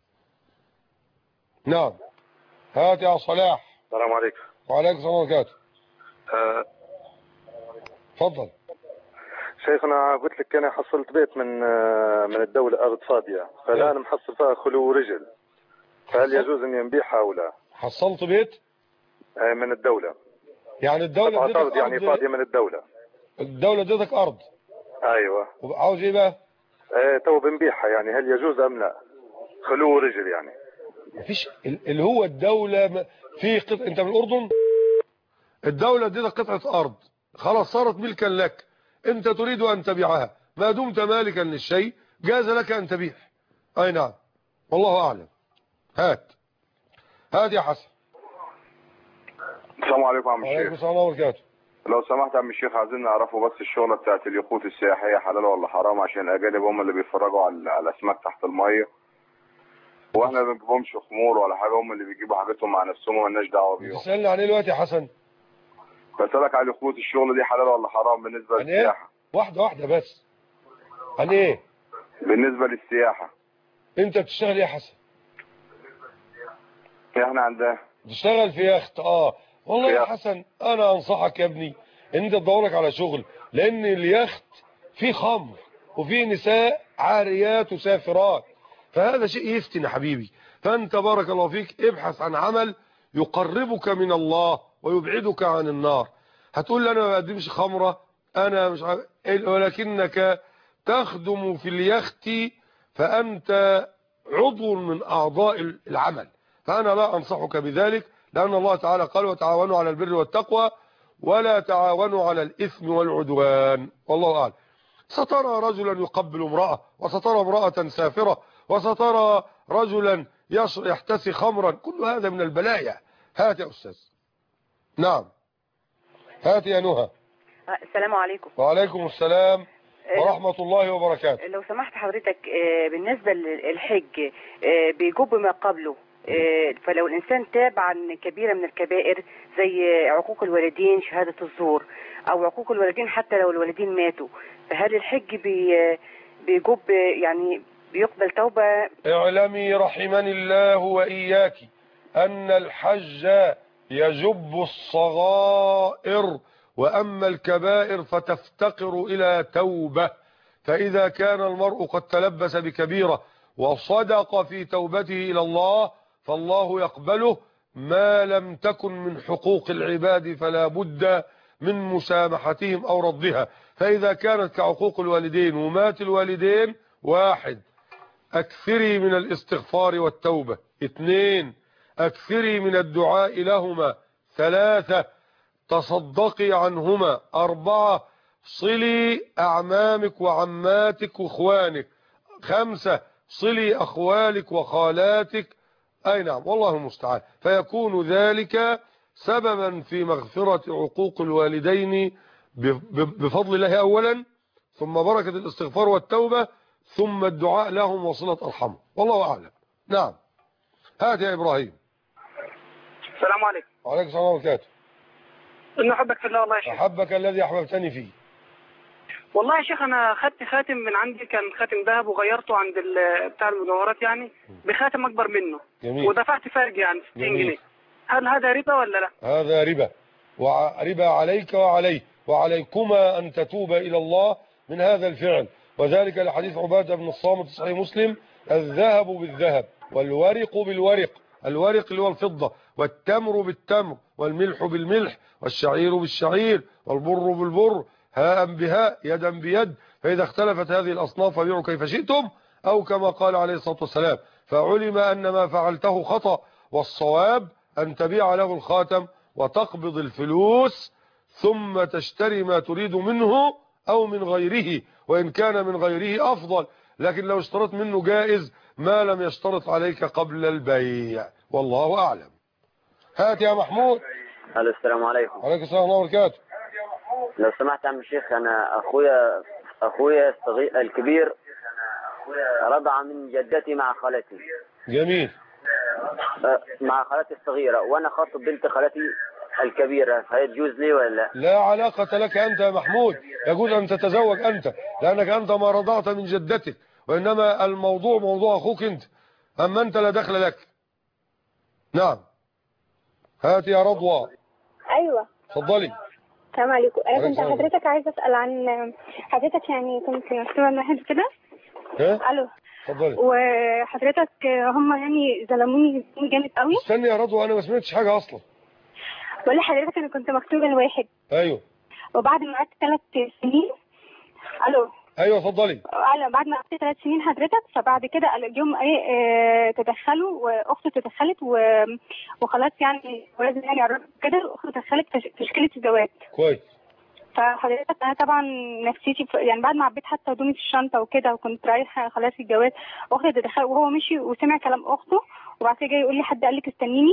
نعم. هات يا صلاح. السلام عليكم. وعليكم السلام ورحمة الله. تفضل. شيخنا قلت لك انا حصلت بيت من من الدولة ارض فاضية، فالان محصل فيها خلو رجل، فهل يجوز اني نبيعها او لا؟ حصلت بيت؟ من الدولة. يعني الدولة ادتك ارض يعني فاضية من الدولة. الدولة ادتك ارض. ايوه. وعاوز ايه بقى؟ ايه تو بنبيعها، يعني هل يجوز ام لا؟ خلو رجل يعني. مفيش اللي هو الدولة في قط... انت من الاردن، الدولة ادتك قطعة ارض خلاص صارت ملكا لك، انت تريد ان تبيعها، ما دمت مالكا للشيء جاز لك ان تبيع. اي نعم، والله اعلم. هات هات يا حسن. السلام عليكم عم الشيخ. وعليكم السلام وبركاته. لو سمحت يا عم الشيخ، عايزين نعرفوا بس الشغلة بتاعت اليخوت السياحية حلال ولا حرام، عشان الاجانب هم اللي بيتفرجوا على على الاسماك تحت المية، واحنا ما بنجيبهمش خمور ولا حاجه، هم اللي بيجيبوا حاجتهم مع نفسهم ومالناش دعوه بيهم. بتسالني عن ايه دلوقتي يا حسن؟ بسالك على اليخوت، الشغل دي حلال ولا حرام بالنسبه للسياحه؟ ايه؟ واحده واحده بس. عن ايه؟ بالنسبه للسياحه. انت بتشتغل ايه يا حسن؟ احنا عندنا بتشتغل في يخت. اه والله يا حسن انا انصحك يا ابني ان انت تدورك على شغل، لان اليخت فيه خمر وفيه نساء عاريات وسافرات، فهذا شيء يفتن يا حبيبي. فانت بارك الله فيك ابحث عن عمل يقربك من الله ويبعدك عن النار. هتقول لي انا ما بقدمش خمره، انا مش عارف، ولكنك تخدم في اليخت فانت عضو من اعضاء العمل، فانا لا انصحك بذلك، لان الله تعالى قال وتعاونوا على البر والتقوى ولا تعاونوا على الاثم والعدوان. والله اعلم. سترى رجلا يقبل امراه، وسترى امراه سافره، وسترى رجلا يحتسي خمرا، كل هذا من البلايا. هات يا استاذ. نعم. هات يا نهى. السلام عليكم. وعليكم السلام ورحمة الله وبركاته. لو سمحت حضرتك، بالنسبة للحج بيجب ما قبله، فلو الإنسان تاب عن كبيرة من الكبائر زي عقوق الوالدين، شهادة الزور، أو عقوق الوالدين حتى لو الوالدين ماتوا، فهل الحج بيجب يعني بيقبل توبة؟ اعلمي رحمني الله وإياك أن الحج يجب الصغائر، وأما الكبائر فتفتقر إلى توبة. فإذا كان المرء قد تلبس بكبيرة وصدق في توبته إلى الله فالله يقبله، ما لم تكن من حقوق العباد فلا بد من مسامحتهم أو ردها. فإذا كانت كعقوق الوالدين ومات الوالدين، واحد أكثري من الاستغفار والتوبة، اثنين أكثري من الدعاء لهما، ثلاثة تصدقي عنهما، أربعة صلي أعمامك وعماتك وإخوانك، خمسة صلي أخوالك وخالاتك. أي نعم، والله المستعان. فيكون ذلك سببا في مغفرة عقوق الوالدين بفضل الله أولا، ثم بركة الاستغفار والتوبة، ثم الدعاء لهم وصلة أرحمهم. والله أعلم. نعم. هات يا إبراهيم. السلام عليكم. وعليكم السلام وبركاته. إن أحبك في الله. والله يا شيخ. أحبك الذي أحببتني فيه. والله يا شيخ أنا خدت خاتم من عندي، كان خاتم ذهب وغيرته عند بتاع المجوهرات يعني بخاتم أكبر منه. جميل. ودفعت فرق يعني ستين جنيه. هل هذا ربا ولا لا؟ هذا ربا، وربا عليك وعليه، وعليكما أن تتوبا إلى الله من هذا الفعل، وذلك لحديث عبادة بن الصامت صحيح مسلم: الذهب بالذهب والورق بالورق، الورق اللي هو الفضة، والتمر بالتمر والملح بالملح والشعير بالشعير والبر بالبر هاء بهاء يدا بيد، فإذا اختلفت هذه الأصناف فبيعوا كيف شئتم، أو كما قال عليه الصلاة والسلام. فعلم أن ما فعلته خطأ، والصواب أن تبيع له الخاتم وتقبض الفلوس ثم تشتري ما تريد منه أو من غيره، وإن كان من غيره أفضل، لكن لو اشترط منه جائز ما لم يشترط عليك قبل البيع، والله أعلم. هات يا محمود. الو السلام عليكم. وعليكم السلام ورحمة الله وبركاته. لو سمحت يا عم الشيخ، انا اخويا اخويا الصغير الكبير رضع من جدتي مع خالتي. جميل. مع خالتي الصغيرة، وانا خاطب بنت خالتي الكبيرة، فيجوز لي ولا لا؟ لا علاقة لك أنت يا محمود، يجوز أن تتزوج أنت، لأنك أنت ما رضعت من جدتك، وإنما الموضوع موضوع أخوك أنت، أما أنت لا دخل لك. نعم. هات يا رضوى. ايوه اتفضلي. السلام عليكم. انا كنت حضرتك عايزه اسال عن حضرتك، يعني كنت مكتوبه واحد كده. ها الو. اتفضلي. وحضرتك هم يعني ظلموني جامد قوي. استني يا رضوى، انا ما سمعتش حاجه اصلا. بقول لحضرتك انا كنت مكتوبه لواحد. ايوه. وبعد ما قعدت ثلاث سنين. الو. ايوه اتفضلي. انا بعد ما قعدت ثلاث سنين حضرتك، فبعد كده اليوم ايه اه تدخلوا، واخته تدخلت وخلاص يعني ولازم يعني قربت كده، واخته تدخلت في تشكيله الزواج. كويس. فحضرتك انا طبعا نفسيتي يعني بعد ما عبيت حتى هدومي في الشنطه وكده، وكنت رايحه خلاص الجواز، اختي تدخل وهو مشي وسمع كلام اخته، وبعد كده جاي يقول لي حد قال لك استنيني،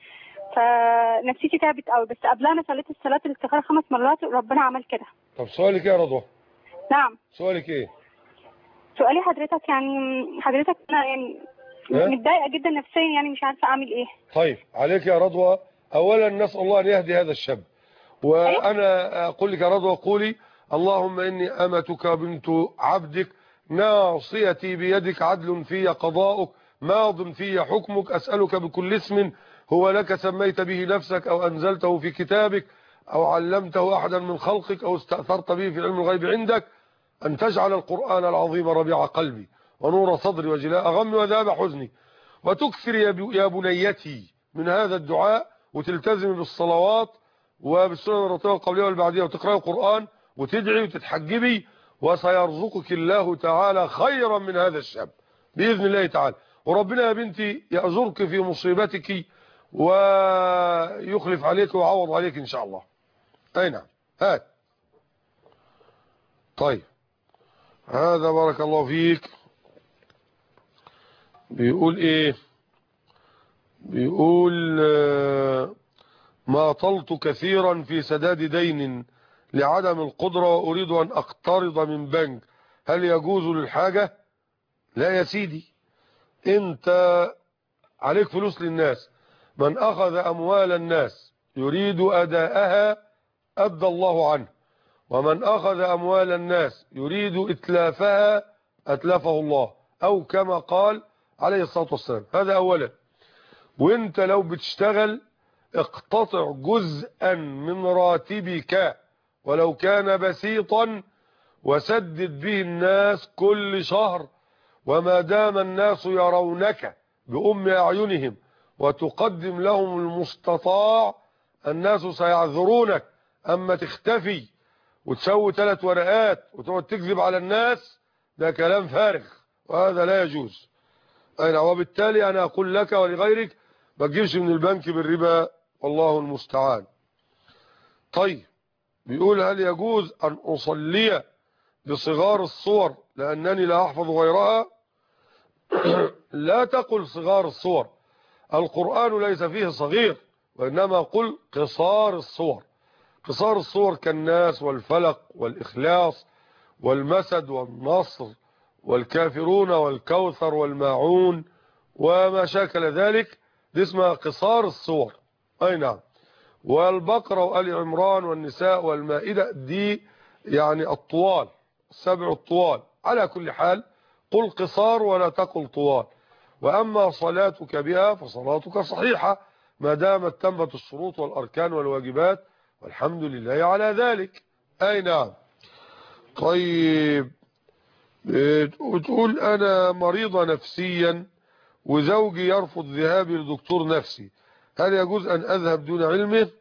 فنفسيتي تعبت قوي. بس قبلها انا صليت الصلاه الاستخاره خمس مرات وربنا عمل كده. طب سؤالك ايه يا رضوى؟ نعم. سؤالك ايه؟ سؤالي حضرتك يعني حضرتك انا يعني متضايقه جدا نفسيا، يعني مش عارفه اعمل ايه. طيب عليك يا رضوى، اولا نسال الله ان يهدي هذا الشاب، وانا اقول لك يا رضوى قولي اللهم اني امتك بنت عبدك ناصيتي بيدك، عدل في قضاؤك، ماض في حكمك، اسالك بكل اسم هو لك سميت به نفسك او انزلته في كتابك او علمته احدا من خلقك او استاثرت به في علم الغيب عندك، ان تجعل القران العظيم ربيع قلبي ونور صدري وجلاء غمي وذهاب حزني، وتكثر يا بنيتي من هذا الدعاء، وتلتزم بالصلوات وبالسنن الراتبه القبليه والبعديه، وتقراي القران وتدعي وتتحجبي، وسيرزقك الله تعالى خيرا من هذا الشاب باذن الله تعالى. وربنا يا بنتي يأجرك في مصيبتك ويخلف عليك ويعوض عليك ان شاء الله. اي نعم. هات. طيب هذا بارك الله فيك بيقول ايه؟ بيقول ما طلت كثيرا في سداد دين لعدم القدرة وأريد أن أقترض من بنك، هل يجوز للحاجة؟ لا يا سيدي، أنت عليك فلوس للناس، من أخذ أموال الناس يريد أداءها أدى الله عنه، ومن أخذ أموال الناس يريد إتلافها أتلفه الله، أو كما قال عليه الصلاة والسلام. هذا أولا. وانت لو بتشتغل اقتطع جزءا من راتبك ولو كان بسيطا وسدد به الناس كل شهر، وما دام الناس يرونك بأم أعينهم وتقدم لهم المستطاع الناس سيعذرونك. أما تختفي وتسوي ثلاث ورقات وتقعد تكذب على الناس ده كلام فارغ، وهذا لا يجوز. أين وبالتالي أنا أقول لك ولغيرك ما تجيبش من البنك بالربا، والله المستعان. طيب بيقول هل يجوز أن أصلي بصغار الصور لأنني لا أحفظ غيرها؟ لا تقل صغار الصور، القرآن ليس فيه صغير، وإنما قل قصار الصور. قصار الصور كالناس والفلق والإخلاص والمسد والنصر والكافرون والكوثر والماعون وما شاكل ذلك، دي اسمها قصار الصور. أي نعم. والبقرة وآل عمران والنساء والمائدة دي يعني الطوال، السبع الطوال. على كل حال قل قصار ولا تقل طوال. وأما صلاتك بها فصلاتك صحيحة ما دامت تنبت الشروط والأركان والواجبات، والحمد لله على ذلك. أي نعم. طيب بتقول أنا مريضة نفسيا وزوجي يرفض ذهابي لدكتور نفسي، هل يجوز أن أذهب دون علمه؟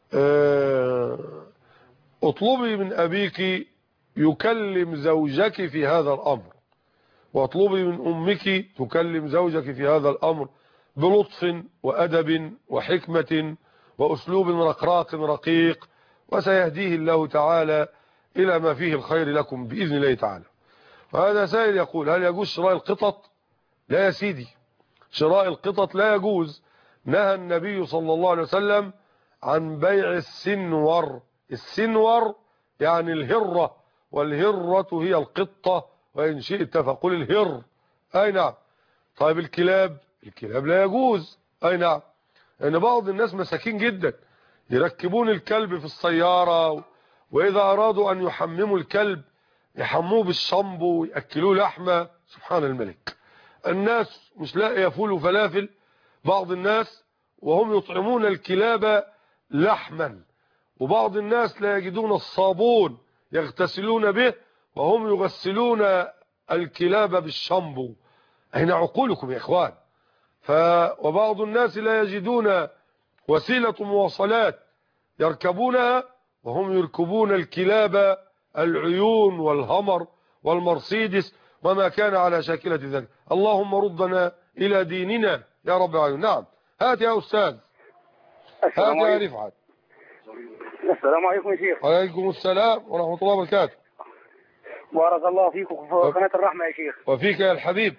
اطلبي من أبيك يكلم زوجك في هذا الأمر، واطلبي من أمك تكلم زوجك في هذا الأمر بلطف وأدب وحكمة وأسلوب رقراق رقيق، وسيهديه الله تعالى إلى ما فيه الخير لكم بإذن الله تعالى. وهذا سائل يقول: هل يجوز شراء القطط؟ لا يا سيدي، شراء القطط لا يجوز. نهى النبي صلى الله عليه وسلم عن بيع السنور. السنور يعني الهرة، والهرة هي القطة، وإن شئت فقل الهر. أي نعم. طيب الكلاب؟ الكلاب لا يجوز. أي نعم. لأن يعني بعض الناس مساكين جدا يركبون الكلب في السيارة، وإذا أرادوا أن يحمموا الكلب يحموه بالشامبو ويأكلوه لحمة. سبحان الملك. الناس مش لاقيه فول وفلافل، بعض الناس، وهم يطعمون الكلاب لحما، وبعض الناس لا يجدون الصابون يغتسلون به وهم يغسلون الكلاب بالشامبو. أين عقولكم يا إخوان؟ ف وبعض الناس لا يجدون وسيلة مواصلات يركبونها وهم يركبون الكلاب العيون والهمر والمرسيدس وما كان على شاكلة ذلك. اللهم ردنا إلى ديننا يا رب العالمين. نعم. هات يا أستاذ. هات يا رفعت. السلام عليكم يا شيخ. وعليكم السلام ورحمة الله وبركاته. بارك الله فيكم في قناة الرحمة يا شيخ. وفيك يا الحبيب.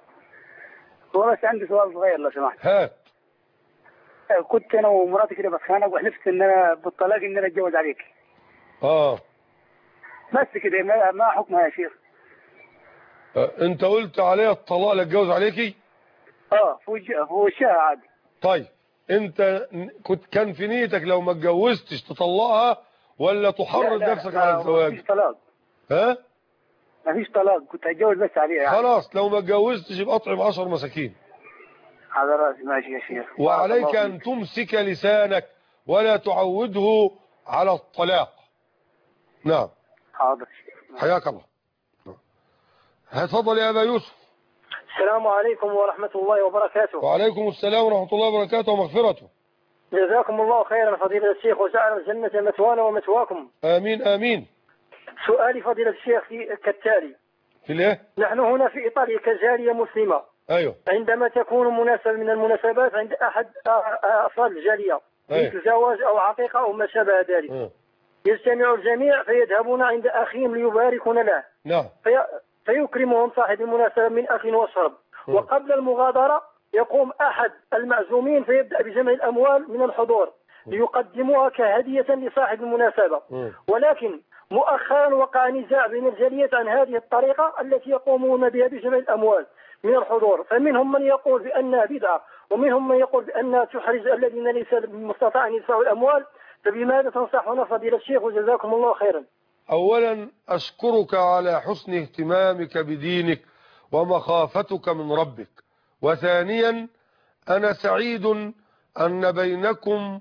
هو بس عندي سؤال صغير لو سمحت. هات. كنت انا ومراتي كده بتخانق وحلفت ان انا بالطلاق ان انا اتجوز عليك. اه. بس كده ما حكمها يا شيخ؟ آه. انت قلت عليها الطلاق لا اتجوز عليكي؟ اه في وجهها في وشها عادي. طيب انت كنت كان في نيتك لو ما اتجوزتش تطلقها ولا تحرض نفسك على الزواج؟ مفيش طلاق. ها؟ مفيش طلاق، كنت هتجوز بس عليها يعني. خلاص لو ما اتجوزتش يبقى اطعم عشر مساكين. على راسي ماشي يا شيخ. وعليك ان تمسك لسانك ولا تعوده على الطلاق. نعم. حاضر. حياك الله. اتفضل يا ابا يوسف. السلام عليكم ورحمة الله وبركاته. وعليكم السلام ورحمة الله وبركاته ومغفرته. جزاكم الله خيرا فضيلة الشيخ وجعل الجنة مثوانا ومثواكم. آمين آمين. سؤالي فضيلة الشيخ في كالتالي. في الايه؟ نحن هنا في إيطاليا كجالية مسلمة. أيوه. عندما تكون مناسبة من المناسبات عند أحد أفراد الجالية مثل زواج أو عقيقة أو ما شابه ذلك. أيوه. يجتمع الجميع فيذهبون عند أخيهم ليباركون له. نعم. في فيكرمهم صاحب المناسبة من أكل وشرب. وقبل المغادرة يقوم أحد المعزومين فيبدأ بجمع الأموال من الحضور ليقدموها كهدية لصاحب المناسبة. ولكن مؤخرا وقع نزاع بين الجالية عن هذه الطريقة التي يقومون بها بجمع الأموال من الحضور، فمنهم من يقول بأنها بدعة ومنهم من يقول بأنها تحرج الذين ليس مستطاع أن يدفعوا الأموال. فبماذا تنصحنا فضيلة الشيخ وجزاكم الله خيرا؟ أولا أشكرك على حسن اهتمامك بدينك ومخافتك من ربك. وثانيا أنا سعيد أن بينكم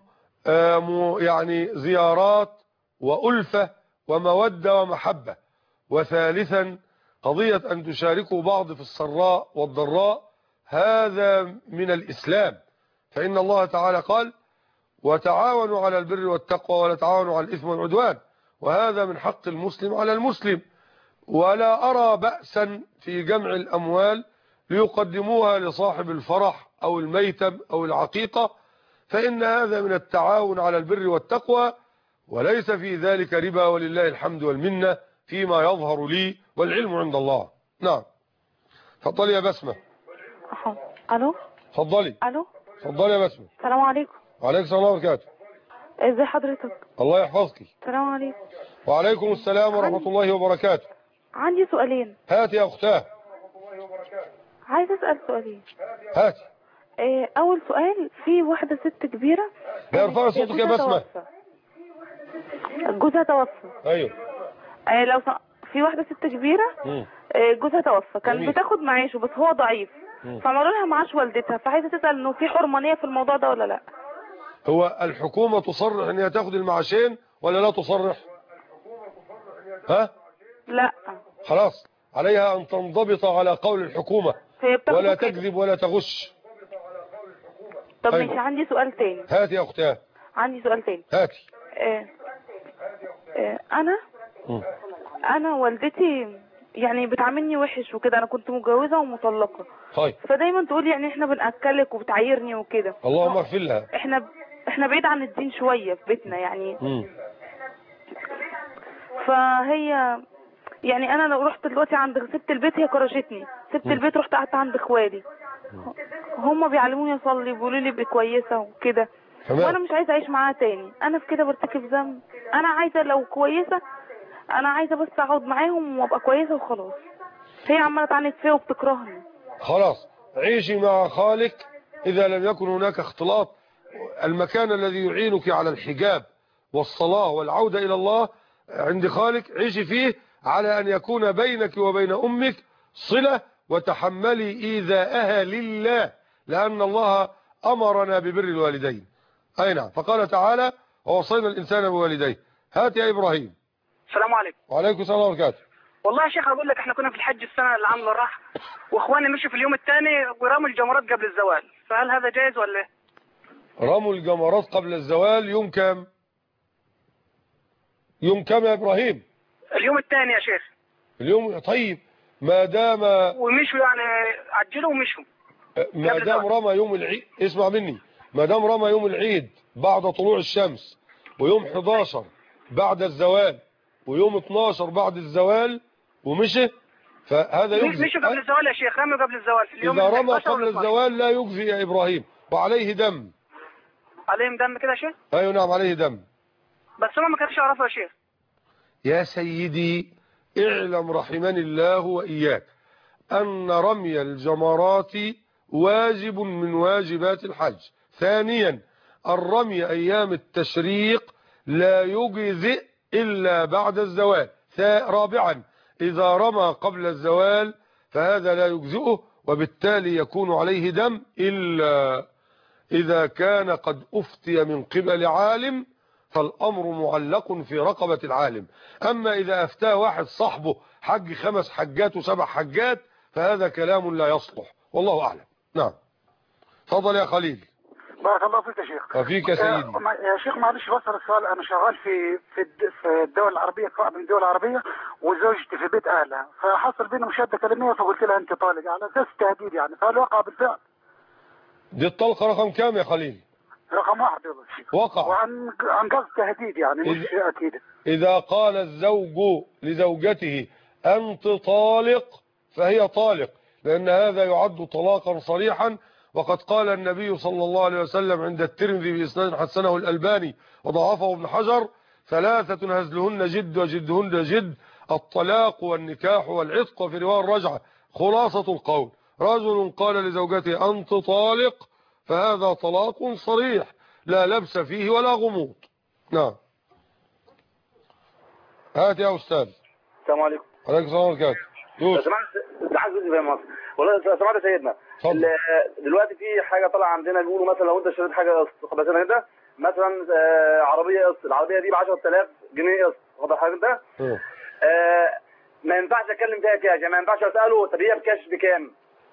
يعني زيارات وألفة ومودة ومحبة. وثالثا قضية أن تشاركوا بعض في السراء والضراء، هذا من الإسلام، فإن الله تعالى قال: وتعاونوا على البر والتقوى ولا تعاونوا على الإثم والعدوان، وهذا من حق المسلم على المسلم. ولا أرى بأسا في جمع الأموال ليقدموها لصاحب الفرح أو الميتم أو العقيقة، فإن هذا من التعاون على البر والتقوى، وليس في ذلك ربا، ولله الحمد والمنة فيما يظهر لي والعلم عند الله. نعم. فضلي يا بسمة. ألو. فضلي. ألو. فضلي يا بسمة. السلام عليكم. وعليكم السلام ورحمة الله وبركاته. ازي حضرتك؟ الله يحفظك. السلام عليكم. وعليكم السلام ورحمة عندي... الله وبركاته. عندي سؤالين. هات يا أختاه. عايز أسأل سؤالين. هات. إيه أول سؤال، في واحدة ست كبيرة. لا ارفعي صوتك يا بسمة. جوزها توفى. ايوه. إيه لو س... في واحدة ست كبيرة. إيه جوزها توفى، كان جميل. بتاخد معاشه بس هو ضعيف. فعملوا لها معاش والدتها، فعايزة تسأل انه في حرمانية في الموضوع ده ولا لا؟ هو الحكومة تصرح ان هي تاخد المعاشين ولا لا تصرح؟ ها؟ لا. خلاص عليها ان تنضبط على قول الحكومة ولا تكذب ولا تغش. طب ماشي، عندي سؤال تاني. هات يا اختاه. عندي سؤال تاني. هاتي. آه آه انا م. انا والدتي يعني بتعاملني وحش وكده، انا كنت متجوزه ومطلقه. طيب. فدايما تقول يعني احنا بنأكلك وبتعايرني وكده. اللهم اغفر لها. احنا احنا بعيد عن الدين شويه في بيتنا يعني. م. فهي يعني انا لو رحت دلوقتي عند سبت البيت هي كرشتني، سبت م. البيت رحت قعدت عند اخوالي، هم بيعلموني اصلي بيقولوا لي ابقي كويسه وكده، وانا مش عايزه اعيش معاها تاني. انا في كده برتكب ذنب؟ انا عايزه لو كويسه، انا عايزه بس اقعد معاهم وابقى كويسه وخلاص. هي عماله تعاند فيا وبتكرهني. خلاص عيشي مع خالك اذا لم يكن هناك اختلاط. المكان الذي يعينك على الحجاب والصلاه والعوده الى الله عند خالك عيشي فيه، على ان يكون بينك وبين امك صله، وتحملي ايذاءها لله، لان الله امرنا ببر الوالدين. اي نعم. فقال تعالى ووصينا الانسان بوالديه. هات يا ابراهيم. السلام عليكم. وعليكم السلام ورحمه الله وبركاته. والله يا شيخ اقول لك احنا كنا في الحج السنه اللي عامله راح، واخواني مشوا في اليوم الثاني ورموا الجمرات قبل الزوال، فهل هذا جائز ولا ايه؟ رموا الجمرات قبل الزوال يوم كام؟ يوم كام يا ابراهيم؟ اليوم الثاني يا شيخ. اليوم طيب ما دام ومشوا يعني عجلوا ومشوا. ما دام رمى يوم العيد، اسمع مني، ما دام رمى يوم العيد بعد طلوع الشمس، ويوم حداشر بعد الزوال، ويوم اتناشر بعد الزوال ومشي، فهذا يجزي. مشوا قبل الزوال يا شيخ، رموا قبل الزوال في اليوم. إذا رمى قبل الزوال لا يجزي يا إبراهيم، وعليه دم. عليهم دم كده يا شيخ؟ أيوة نعم عليه دم. بس هم ما كانوش يعرفوا يا شيخ. يا سيدي اعلم رحمني الله وإياك أن رمي الجمرات واجب من واجبات الحج. ثانيا الرمي أيام التشريق لا يجزئ إلا بعد الزوال. رابعا إذا رمى قبل الزوال فهذا لا يجزئه، وبالتالي يكون عليه دم إلا إذا كان قد أفتي من قبل عالم، فالأمر معلق في رقبة العالم. أما إذا أفتاه واحد صاحبه حج خمس حجات وسبع حجات فهذا كلام لا يصلح، والله أعلم. نعم تفضل يا خليل. بارك الله فيك يا شيخ. وفيك يا سيدي. يا شيخ معلش بسأل السؤال. أنا شغال في في في الدول العربية، قائد من الدول العربية، وزوجتي في بيت أهلها، فحصل بينا مشادة كلامية، فقلت لها أنت طالق على أساس تهديد يعني، فهل وقع بالفعل؟ دي الطلقة رقم كام يا خليل؟ رقم واحد يا شيخ. وقع. وعن عن قصد تهديد يعني مش أكيد. إذا قال الزوج لزوجته أنت طالق فهي طالق، لأن هذا يعد طلاقا صريحا. وقد قال النبي صلى الله عليه وسلم عند الترمذي بإسناد حسنه الألباني وضعفه ابن حجر: ثلاثة هزلهن جد وجدهن جد، الطلاق والنكاح والعتق، وفي رواية الرجعة. خلاصة القول: رجل قال لزوجته أنت طالق فهذا طلاق صريح لا لبس فيه ولا غموض. نعم. هات يا أستاذ. السلام عليكم. عليكم السلام ورحمة الله. يوسف. سمعت في مصر. والله سمعت يا سيدنا. دلوقتي في حاجه طالعه عندنا بيقولوا مثلا لو انت اشتريت حاجه قبل سنه كده مثلا عربيه قسط، العربيه دي ب عشرة آلاف جنيه قسط، واخد حضرتك ده؟ آه ما ينفعش اتكلم فيها كاش، يعني ما ينفعش اساله طب هي بكاش بكام؟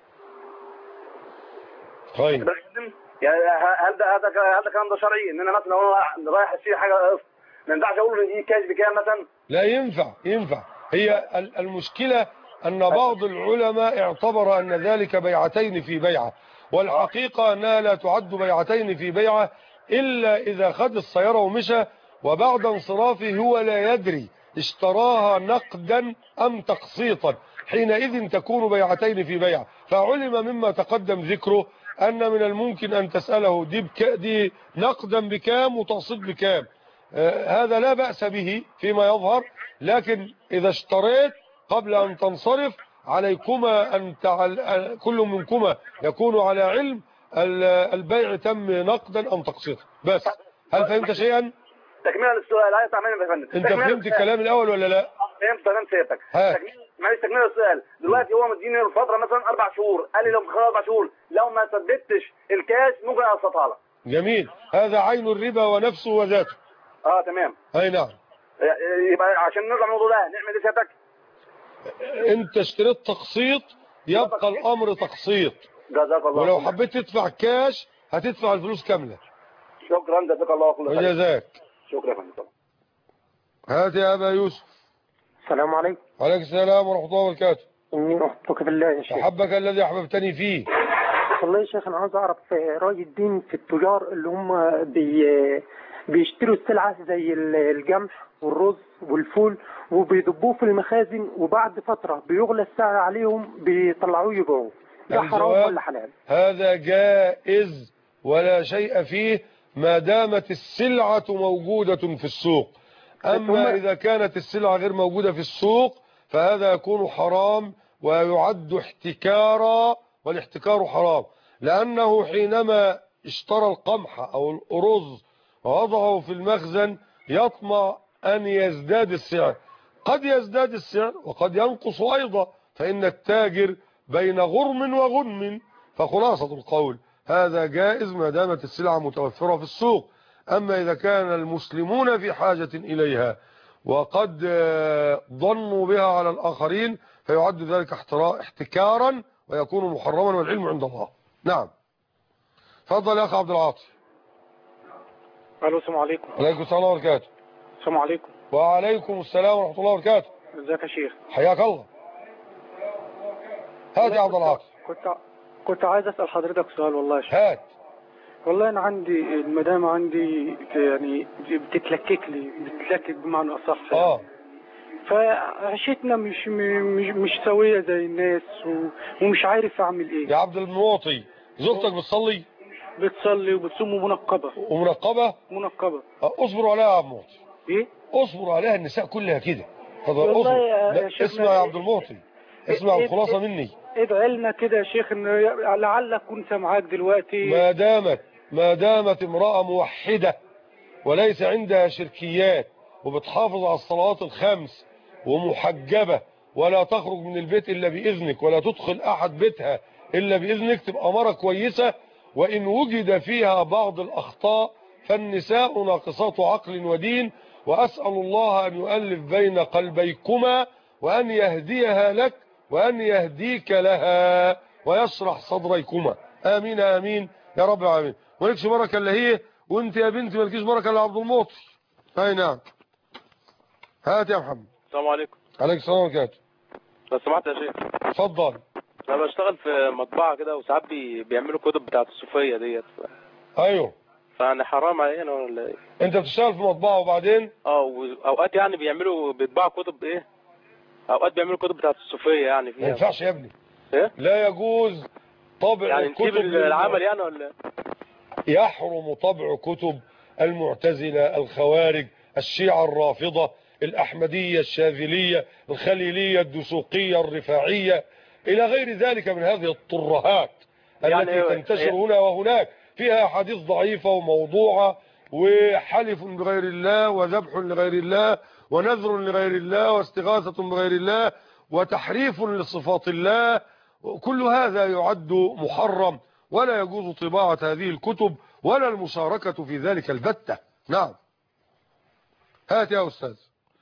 طيب يعني هل ده هذا هذا الكلام ده شرعي؟ ان انا مثلا لو انا رايح اشتري حاجه قسط ما ينفعش اقول له دي كاش بكام مثلا؟ لا ينفع. ينفع. هي المشكله أن بعض العلماء اعتبر أن ذلك بيعتين في بيعة، والحقيقة أنها لا تعد بيعتين في بيعة إلا إذا خد السيارة ومشى، وبعد انصرافه هو لا يدري اشتراها نقدا أم تقسيطا، حينئذ تكون بيعتين في بيعة. فعلم مما تقدم ذكره أن من الممكن أن تسأله دي, بك دي نقدا بكام وتقسيط بكام، آه هذا لا بأس به فيما يظهر. لكن إذا اشتريت قبل أن تنصرف عليكما أن تعل... كل منكما يكون على علم البيع تم نقدا أم تقسيطا. بس هل فهمت شيئا؟ تكمله للسؤال. عايز تعمل يا فندم. انت فهمت الكلام الاول ولا لا؟ فهمت تمام سيادتك. معلش تكمله للسؤال. دلوقتي هو مديني الفتره مثلا اربع شهور، قال لي لو خلال اربع شهور لو ما سددتش الكاش ممكن اقسطها لك. جميل. هذا عين الربا ونفسه وذاته. اه تمام. اي نعم. يبقى عشان نرجع الموضوع ده نعمل ايه سيادتك؟ انت اشتريت تقسيط يبقى الامر تقسيط. جزاك الله. ولو حبيت تدفع كاش هتدفع الفلوس كامله. شكرا جزاك الله كل خير. وجزاك. شكرا يا فندم. هات يا ابا يوسف. السلام عليكم. وعليكم السلام ورحمه الله وبركاته. اني احبك بالله يا شيخ. احبك الذي احببتني فيه. والله يا شيخ انا عاوز اعرف راي الدين في التجار اللي هم بي بيشتروا السلعه زي القمح والرز والفول وبيضبوه في المخازن وبعد فتره بيغلى السعر عليهم بيطلعوه يبيعوه. ده حرام ولا حلال؟ هذا جائز ولا شيء فيه ما دامت السلعه موجوده في السوق. اما اذا كانت السلعه غير موجوده في السوق فهذا يكون حرام ويعد احتكارا، والاحتكار حرام، لأنه حينما اشترى القمح أو الأرز ووضعه في المخزن يطمع أن يزداد السعر. قد يزداد السعر وقد ينقص أيضا، فإن التاجر بين غرم وغنم. فخلاصة القول هذا جائز ما دامت السلعة متوفرة في السوق. أما إذا كان المسلمون في حاجة إليها وقد ضنوا بها على الآخرين فيعد ذلك احتكارا ويكون محرما والعلم عند الله. نعم. تفضل يا أخي عبد العاطي. الو السلام عليكم. وعليكم السلام ورحمة الله وبركاته. السلام عليكم. وعليكم السلام ورحمة الله وبركاته. ازيك يا شيخ؟ حياك الله. هات يا عبد العاطي. كنت كنت عايز اسال حضرتك سؤال والله يا شيخ. هات. والله انا عندي المدام عندي يعني بتتلكك لي بتتلكك بمعنى اصح يعني. اه فعيشتنا مش مش مش سويه زي الناس ومش عارف اعمل ايه. يا عبد المعطي زوجتك بتصلي؟ بتصلي وبتصوم ومنقبه. ومنقبه؟ منقبه. اصبروا عليها يا عبد المعطي. ايه؟ اصبروا عليها، النساء كلها كده. والله يا شيخ اسمع يا عبد المعطي، اسمع الخلاصه مني. ادعي لنا كده يا شيخ ان لعل اكون سامعاك دلوقتي. ما دامت ما دامت امراه موحده وليس عندها شركيات وبتحافظ على الصلوات الخمس ومحجبه ولا تخرج من البيت الا باذنك ولا تدخل احد بيتها الا باذنك تبقى مرة كويسه. وان وجد فيها بعض الاخطاء فالنساء ناقصات عقل ودين، واسال الله ان يؤلف بين قلبيكما وان يهديها لك وان يهديك لها ويشرح صدريكما. امين امين يا رب العالمين. ولكش بركه الا هي، وانت يا بنتي مالكيش بركه الا عبد المعطي. اي نعم. هات يا محمد. السلام عليكم. عليكم السلام ورحمه الله. لو سمحت يا شيخ. اتفضل. انا بشتغل في مطبعه كده وساعات بي... بيعملوا كتب بتاعت الصوفيه ديت. ف... ايوه. فانا حرام علينا ولا ايه؟ انت بتشتغل في مطبعه وبعدين؟ اه واوقات يعني بيعملوا بيطبعوا كتب ايه؟ اوقات بيعملوا كتب بتاعت الصوفيه يعني فيها. ما ينفعش يا ابني. ايه؟ لا يجوز طبع يعني الكتب نسيب العمل يعني ولا؟ يحرم طبع كتب المعتزله، الخوارج، الشيعه الرافضه، الأحمدية، الشاذلية، الخليلية، الدسوقية، الرفاعية، إلى غير ذلك من هذه الطرهات التي يعني تنتشر هنا وهناك، فيها حديث ضعيفة وموضوعة وحلف بغير الله وذبح لغير الله ونذر لغير الله واستغاثة بغير الله وتحريف لصفات الله. كل هذا يعد محرم ولا يجوز طباعة هذه الكتب ولا المشاركة في ذلك البتة. نعم. هات يا أستاذ.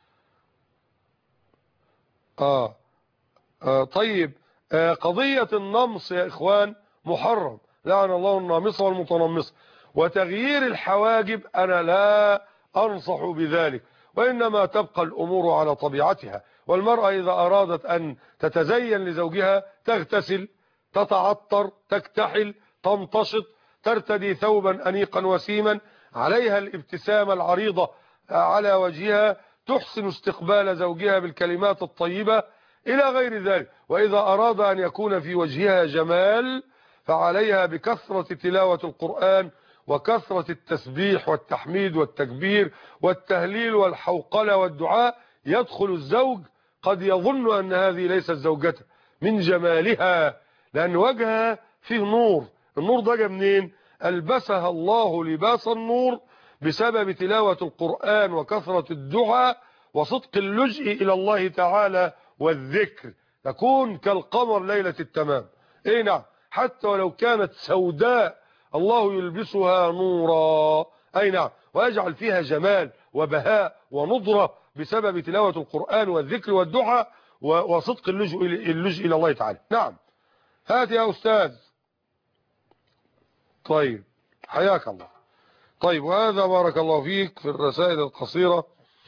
آه. آه طيب آه قضية النمص يا إخوان محرم، لعن الله النامصة والمتنمصة. وتغيير الحواجب أنا لا أنصح بذلك، وإنما تبقى الأمور على طبيعتها. والمرأة إذا أرادت أن تتزين لزوجها تغتسل، تتعطر، تكتحل، تمتشط، ترتدي ثوبا أنيقا وسيما، عليها الابتسامة العريضة على وجهها، تحسن استقبال زوجها بالكلمات الطيبة إلى غير ذلك. وإذا أراد أن يكون في وجهها جمال فعليها بكثرة تلاوة القرآن وكثرة التسبيح والتحميد والتكبير والتهليل والحوقلة والدعاء. يدخل الزوج قد يظن أن هذه ليست زوجته من جمالها، لأن وجهها فيه نور. النور ده جاء منين؟ ألبسها الله لباس النور بسبب تلاوة القرآن وكثرة الدعاء وصدق اللجء إلى الله تعالى والذكر. تكون كالقمر ليلة التمام. اي نعم، حتى ولو كانت سوداء الله يلبسها نورا. اي نعم، ويجعل فيها جمال وبهاء ونضرة بسبب تلاوة القرآن والذكر والدعاء وصدق اللجوء اللجوء إلى الله تعالى. نعم. هات يا أستاذ. طيب حياك الله. طيب، وهذا بارك الله فيك في الرسائل القصيرة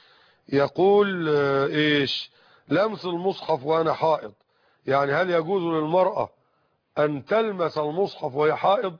يقول إيش؟ لمس المصحف وأنا حائض، يعني هل يجوز للمرأة أن تلمس المصحف وهي حائض؟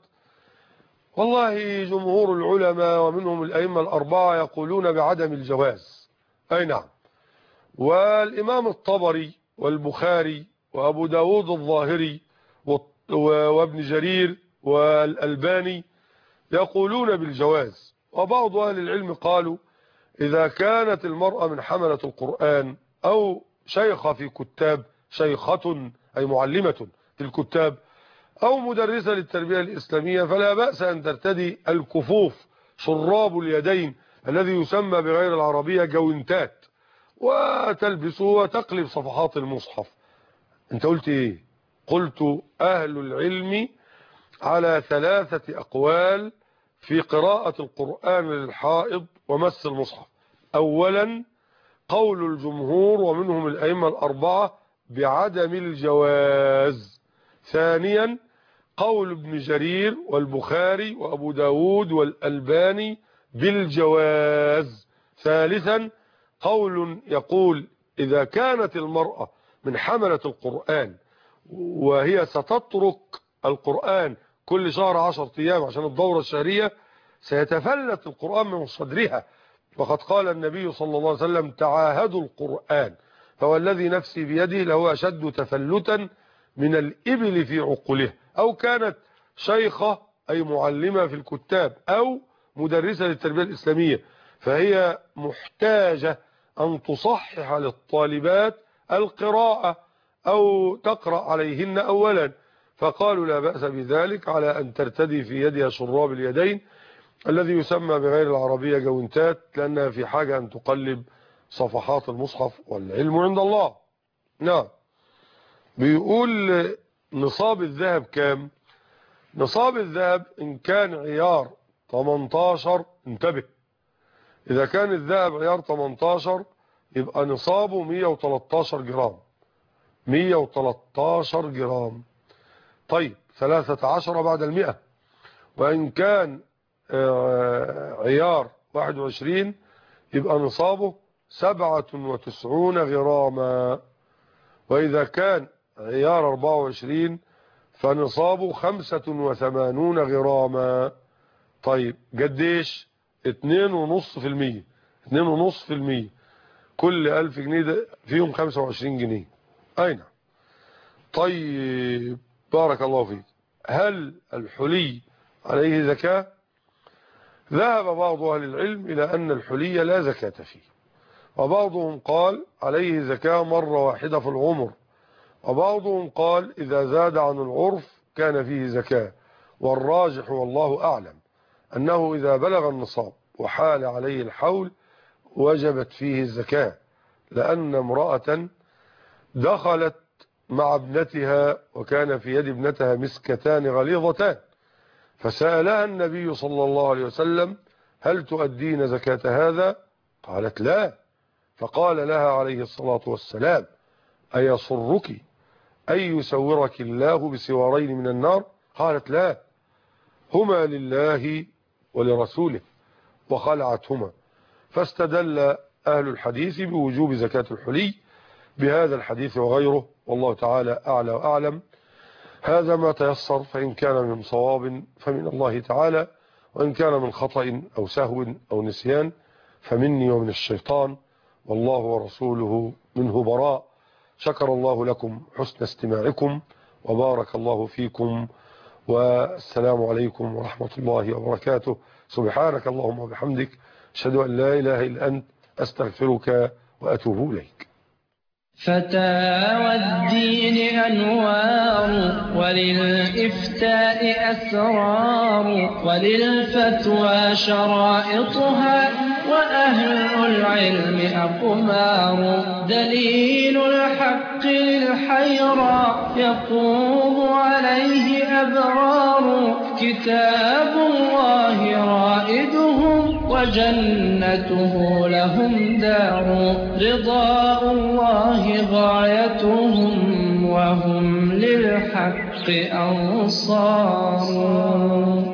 والله جمهور العلماء ومنهم الأئمة الأربعة يقولون بعدم الجواز. أي نعم. والإمام الطبري والبخاري وأبو داود الظاهري وابن جرير والألباني يقولون بالجواز. وبعض أهل العلم قالوا إذا كانت المرأة من حملة القرآن أو شيخة في كتاب، شيخة أي معلمة في الكتاب، أو مدرسة للتربية الإسلامية، فلا بأس أن ترتدي الكفوف، شراب اليدين الذي يسمى بغير العربية جوينتات، وتلبسه وتقلب صفحات المصحف. أنت قلت إيه؟ قلت أهل العلم على ثلاثة أقوال في قراءة القرآن للحائض ومس المصحف. أولا قول الجمهور ومنهم الأئمة الأربعة بعدم الجواز. ثانيا قول ابن جرير والبخاري وأبو داود والألباني بالجواز. ثالثا قول يقول إذا كانت المرأة من حملة القرآن وهي ستترك القرآن كل شهر عشرة أيام عشان الدورة الشهرية، سيتفلت القرآن من صدرها، وقد قال النبي صلى الله عليه وسلم تعاهدوا القرآن، فوالذي نفسي بيده لهو أشد تفلتا من الإبل في عقله. أو كانت شيخة أي معلمة في الكتاب أو مدرسة للتربية الإسلامية، فهي محتاجة أن تصحح للطالبات القراءة أو تقرأ عليهن أولا، فقالوا لا بأس بذلك على أن ترتدي في يدها شراب اليدين الذي يسمى بغير العربية جوينتات، لأنها في حاجة أن تقلب صفحات المصحف، والعلم عند الله. نعم. بيقول نصاب الذهب كام؟ نصاب الذهب إن كان عيار تمنتاشر، انتبه، إذا كان الذهب عيار تمنتاشر يبقى نصابه مية وتلتاشر جرام، مية وتلتاشر جرام. طيب ثلاثة عشر بعد المئة. وإن كان عيار واحد وعشرين يبقى نصابه سبعة وتسعون غراما. وإذا كان عيار أربعة وعشرين فنصابه خمسة وثمانون غراما. طيب قديش؟ اتنين ونص في المية، اتنين ونص في المية، كل ألف جنيه ده فيهم خمسة وعشرين جنيه. أين؟ طيب بارك الله فيك. هل الحلي عليه زكاة؟ ذهب بعض أهل العلم إلى أن الحلي لا زكاة فيه، وبعضهم قال عليه زكاة مرة واحدة في العمر، وبعضهم قال إذا زاد عن العرف كان فيه زكاة. والراجح والله أعلم أنه إذا بلغ النصاب وحال عليه الحول وجبت فيه الزكاة، لأن امرأة دخلت مع ابنتها وكان في يد ابنتها مسكتان غليظتان، فسألها النبي صلى الله عليه وسلم هل تؤدين زكاة هذا؟ قالت لا، فقال لها عليه الصلاة والسلام أيصرك أن يسورك الله بسوارين من النار؟ قالت لا، هما لله ولرسوله، وخلعتهما. فاستدل أهل الحديث بوجوب زكاة الحلي بهذا الحديث وغيره، والله تعالى أعلى وأعلم. هذا ما تيسر، فإن كان من صواب فمن الله تعالى، وإن كان من خطأ أو سهو أو نسيان فمني ومن الشيطان، والله ورسوله منه براء. شكر الله لكم حسن استماعكم وبارك الله فيكم، والسلام عليكم ورحمة الله وبركاته. سبحانك اللهم وبحمدك، أشهد أن لا إله إلا أنت، أستغفرك وأتوب إليك. فتاوى الدين أنوار، وللإفتاء أسرار، وللفتوى شرائطها، وأهل العلم أقمار. دليل الحق للحيرى يقوم عليه أبرار، كتاب الله رائدهم وجنته لهم دار. رضاء الله غايتهم وهم للحق أنصار.